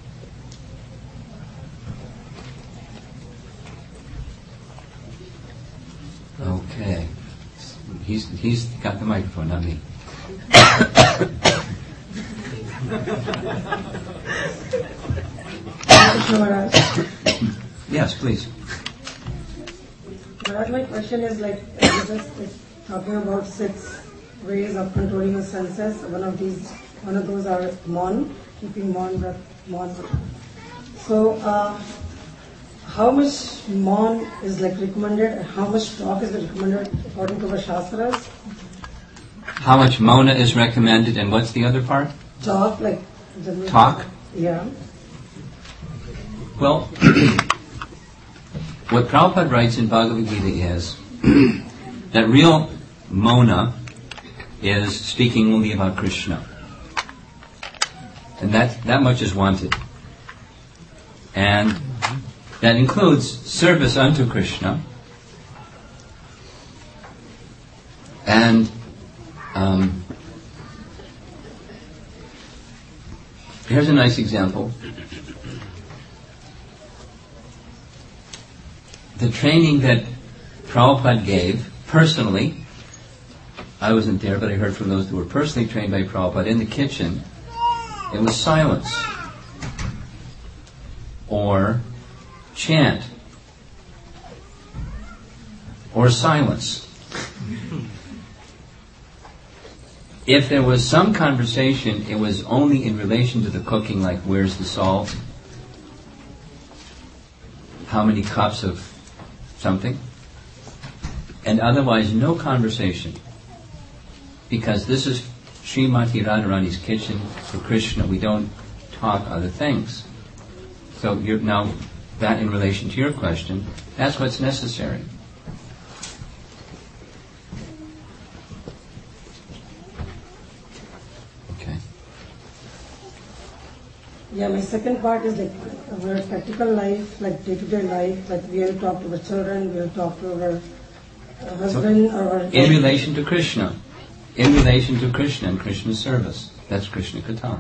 Okay. He's he's got the microphone, not me. Yes, please. Maharaj, my question is like, you're just like, talking about six ways of controlling the senses. One of these, one of those are Maun, keeping Maun breath, Maun. So, uh, how much Maun is like recommended, and how much talk is recommended according to the Shastras? How much Mona is recommended, and what's the other part? Talk, like... Talk? Yeah. Well, what Prabhupada writes in Bhagavad Gita is that real Mona is speaking only about Krishna. And that, that much is wanted. And that includes service unto Krishna. And um, here's a nice example. The training that Prabhupada gave, personally, I wasn't there, but I heard from those who were personally trained by Prabhupada in the kitchen, it was silence. Or chant. Or silence. If there was some conversation, it was only in relation to the cooking, like where's the salt? How many cups of something? And otherwise, no conversation. Because this is Srimati Radharani's kitchen for Krishna. We don't talk other things. So you're now, that in relation to your question, that's what's necessary. Okay. Yeah, my second part is like our practical life, like day-to-day life, like we will talk to our children, we will talk to our uh, husband so, or our... In relation to Krishna. In relation to Krishna and Krishna's service. That's Krishna Katha.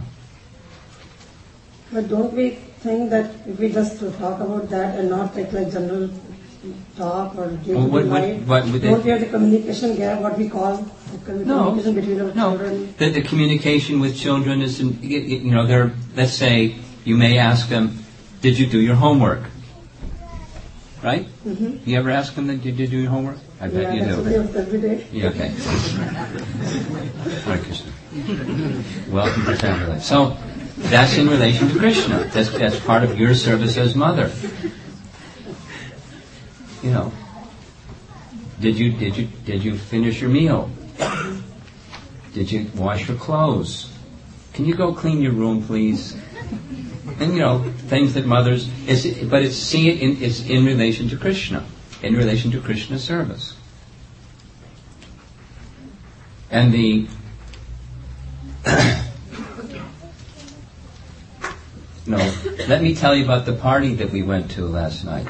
But don't we think that if we just talk about that and not take like general talk or day-to-day well, what, life, what, what, don't we have the communication gap, what we call the no, communication between our no. children? The, the communication with children is, in, you know, they're, let's say, you may ask them, did you do your homework? Right? Mm-hmm. You ever ask them, did you do your homework? I bet yeah, you that's do. What every day. Yeah, okay. Hare Krishna. Welcome to family life. So, that's in relation to Krishna. That's, that's part of your service as mother. You know, did you did you did you finish your meal? Did you wash your clothes? Can you go clean your room, please? And you know, things that mothers is, but it's see it in it's in relation to Krishna, in relation to Krishna's service. And the no, let me tell you about the party that we went to last night.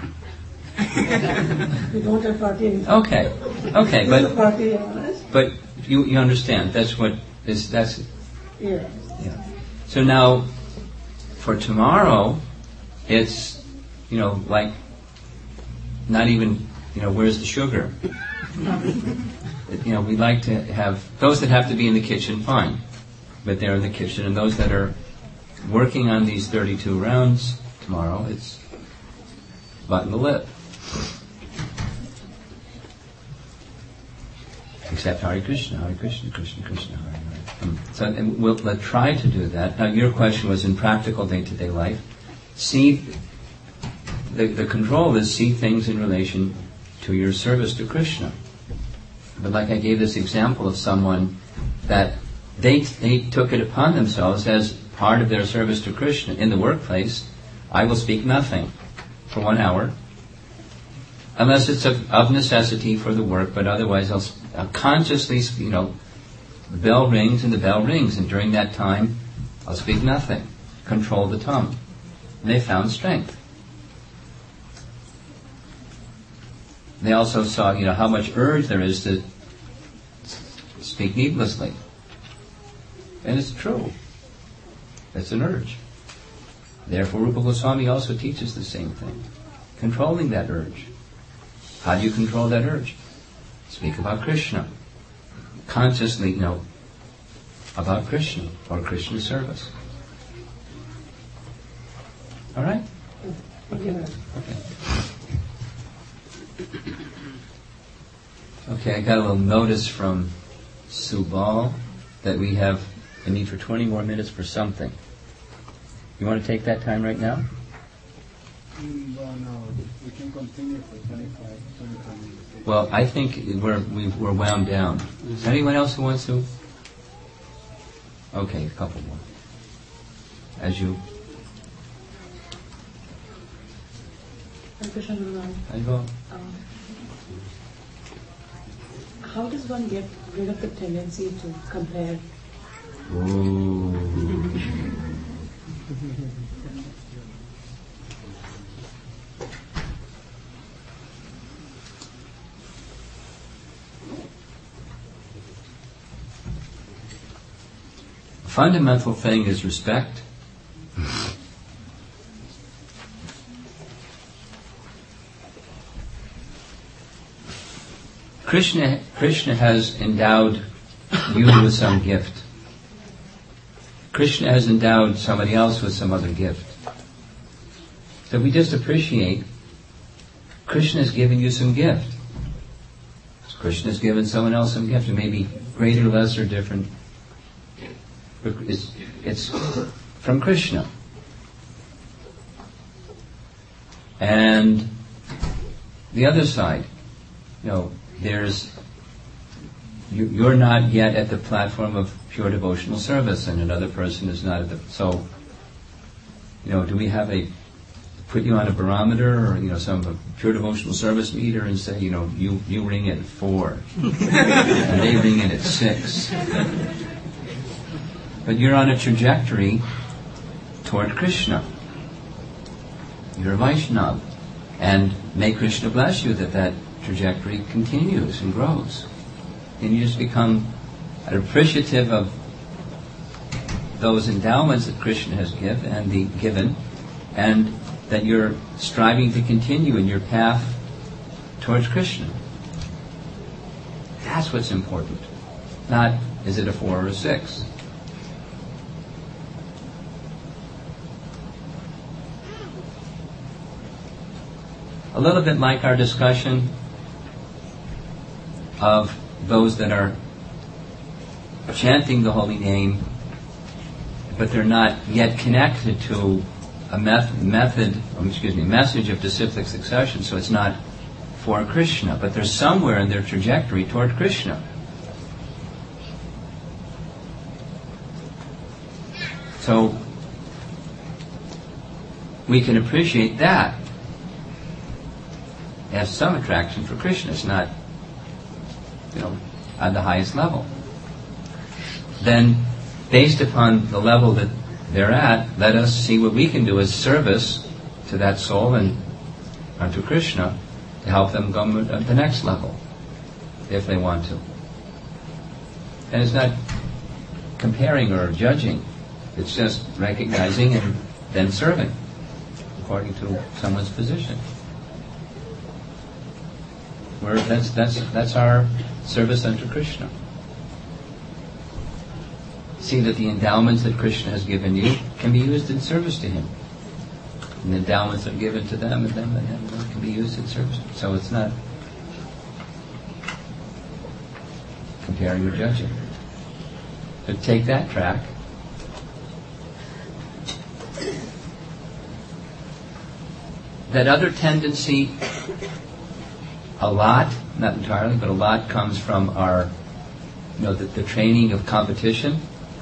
We don't have party. Okay, okay, but party, but you you understand that's what is that's yeah. Yeah. So now, for tomorrow, it's you know like not even you know where's the sugar? You know we like to have those that have to be in the kitchen, fine, but they're in the kitchen, and those that are working on these thirty-two rounds tomorrow, it's button the lip. Except Hare Krishna, Hare Krishna, Krishna Krishna, Hare Hare. So and we'll, we'll try to do that. Now your question was in practical day-to-day life. See, the, the control is see things in relation to your service to Krishna. But like I gave this example of someone that they they took it upon themselves as part of their service to Krishna. In the workplace, I will speak nothing for one hour, unless it's of, of necessity for the work, but otherwise I'll, I'll consciously, you know, the bell rings and the bell rings, and during that time, I'll speak nothing. Control the tongue. And they found strength. They also saw, you know, how much urge there is to speak needlessly. And it's true. It's an urge. Therefore, Rupa Goswami also teaches the same thing. Controlling that urge. How do you control that urge? Speak about Krishna. Consciously know about Krishna or Krishna service. All right? Okay. Okay. Okay, I got a little notice from Subal that we have a need for twenty more minutes for something. You want to take that time right now? Mm, well, no, we can continue for twenty-five, twenty-five minutes. Well, I think we're we've, we're wound down. Is there anyone else who wants to? Okay, a couple more. As you. Krishna Guru. Um, how does one get rid of the tendency to compare? Ooh. Fundamental thing is respect. Krishna, Krishna has endowed you with some gift. Krishna has endowed somebody else with some other gift. So we just appreciate Krishna has given you some gift. Krishna has given someone else some gift. It may be greater, less, or different. It's, it's from Krishna. And the other side, you know, there's, you, you're not yet at the platform of pure devotional service, and another person is not at the, so, you know, do we have a, put you on a barometer, or, you know, some pure devotional service meter and say, you know, you, you ring at four, and they ring it at six. But you're on a trajectory toward Krishna. You're a Vaishnava. And may Krishna bless you that that trajectory continues and grows. And you just become appreciative of those endowments that Krishna has give and the, given, and that you're striving to continue in your path towards Krishna. That's what's important. Not, is it a four or a six? A little bit like our discussion of those that are chanting the holy name, but they're not yet connected to a method, method oh, excuse me, message of disciplic succession, so it's not for Krishna, but they're somewhere in their trajectory toward Krishna. So we can appreciate that has some attraction for Krishna. It's not, you know, at the highest level. Then, based upon the level that they're at, let us see what we can do as service to that soul and unto Krishna to help them go to the next level, if they want to. And it's not comparing or judging. It's just recognizing and then serving according to someone's position. We're, that's, that's, that's our service unto Krishna. See that the endowments that Krishna has given you can be used in service to Him. And the endowments are given to them and them and them can be used in service. So it's not... comparing or judging. So take that track. That other tendency, a lot, not entirely, but a lot comes from our, you know, the, the training of competition.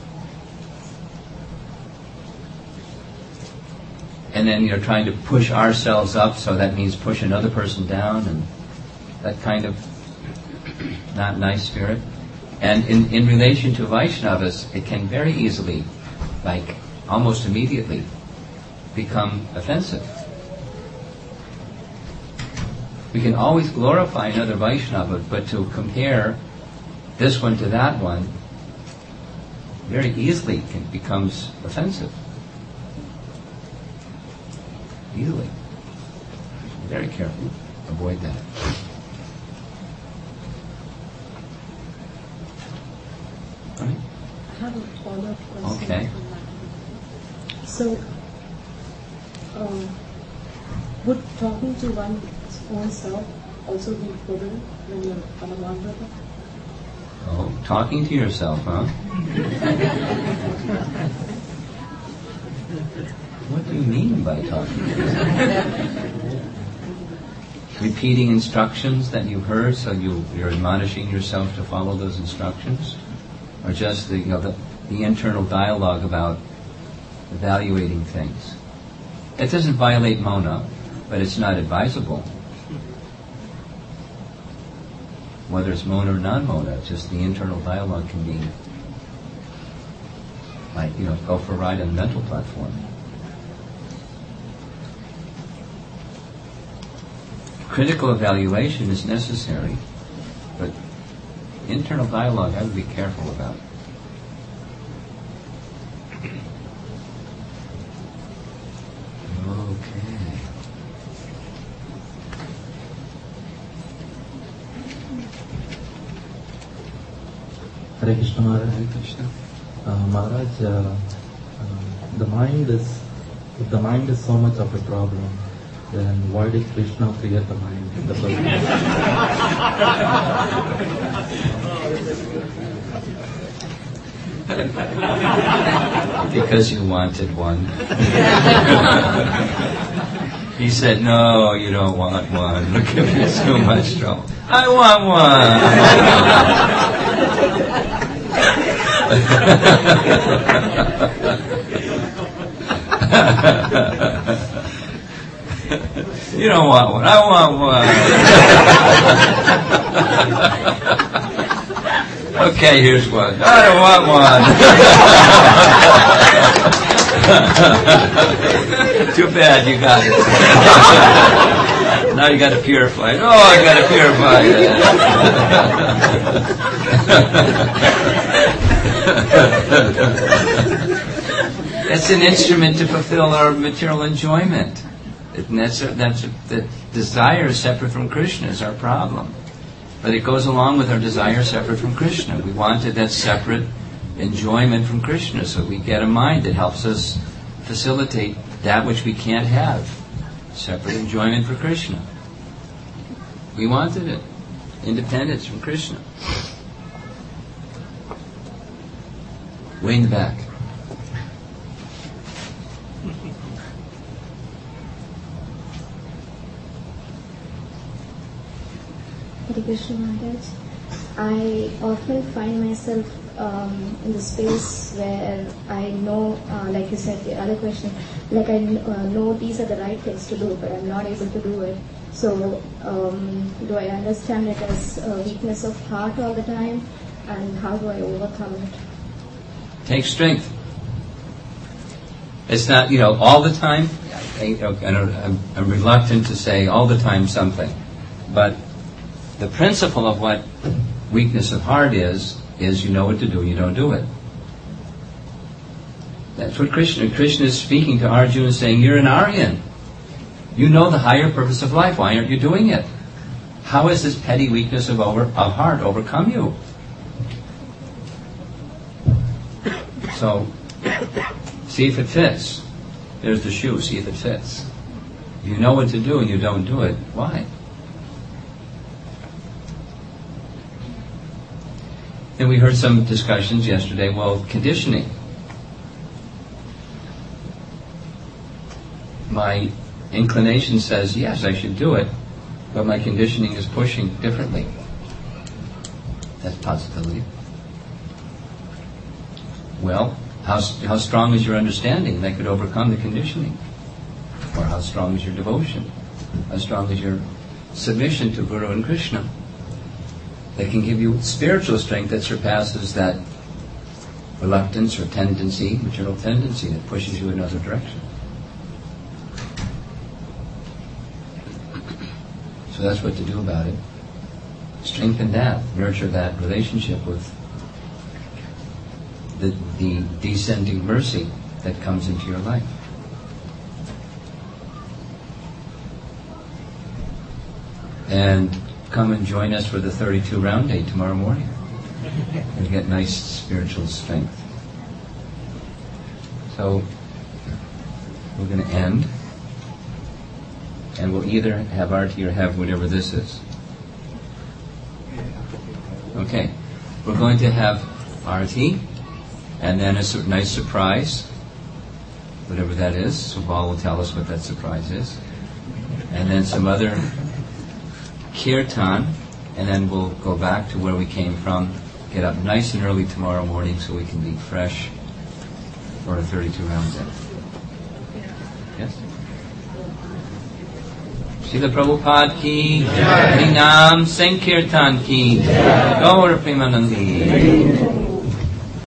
And then you're trying to push ourselves up, so that means push another person down, and that kind of not nice spirit. And in, in relation to Vaishnavas, it can very easily, like almost immediately, become offensive. We can always glorify another Vaishnava, but to compare this one to that one very easily can, becomes offensive. Easily. Very careful. Avoid that. Right? I have a follow-up question. Okay. So, um, would talking to one's own self also be forbidden when you're on a mantra? Oh, talking to yourself, huh? What do you mean by talking to yourself? Repeating instructions that you heard, so you, you're admonishing yourself to follow those instructions? Or just the, you know, the, the internal dialogue about evaluating things? It doesn't violate Mona, but it's not advisable. Whether it's Mona or non-Mona, it's just the internal dialogue can be like, you know, go for a ride on the mental platform. Critical evaluation is necessary, but internal dialogue I would be careful about. Okay. Hare Krishna Maharaj. Hare Krishna. Uh, Maharaj, uh, uh, the mind is, if the mind is so much of a problem, then why did Krishna create the mind in the first place? Because you wanted one. He said, no, you don't want one. Look at me, it's too much trouble. I want one. You don't want one. I want one. Okay, here's one. I don't want one. Too bad you got it. Now you got to purify it. Oh, I got to purify it. It's an instrument to fulfill our material enjoyment. And that's a, that's a, the desire separate from Krishna is our problem. But it goes along with our desire separate from Krishna. We wanted that separate enjoyment from Krishna, so we get a mind that helps us facilitate that which we can't have. Separate enjoyment for Krishna. We wanted it. Independence from Krishna. Way in the back. Hare Krishna Maharaj. I often find myself um, in the space where I know, uh, like you said, the other question, like I uh, know these are the right things to do, but I'm not able to do it. So, um, do I understand it as a weakness of heart all the time, and how do I overcome it? Take strength. It's not, you know, all the time. I, I, I'm, I'm reluctant to say all the time something, but the principle of what weakness of heart is, is you know what to do, you don't do it. That's what Krishna, Krishna is speaking to Arjuna, saying, you're an Aryan. You know the higher purpose of life. Why aren't you doing it? How has this petty weakness of, over, of heart overcome you? So, see if it fits. There's the shoe, see if it fits. If you know what to do and you don't do it, why? Then we heard some discussions yesterday, well, conditioning. My inclination says, yes, I should do it, but my conditioning is pushing differently. That's a possibility. Well, how, how strong is your understanding that could overcome the conditioning? Or how strong is your devotion? How strong is your submission to Guru and Krishna? That can give you spiritual strength that surpasses that reluctance or tendency, material tendency that pushes you in another direction. So that's what to do about it. Strengthen that, nurture that relationship with the, the descending mercy that comes into your life. And come and join us for the thirty-two round day tomorrow morning. You'll get nice spiritual strength. So, we're going to end. And we'll either have arati or have whatever this is. Okay. We're going to have arati, and then a su- nice surprise, whatever that is. So Bal will tell us what that surprise is. And then some other kirtan, and then we'll go back to where we came from, get up nice and early tomorrow morning so we can be fresh for a thirty-two round day. Yes? Srila Prabhupada ki, Hari Naam Sankirtan ki, Gaur Premanandi.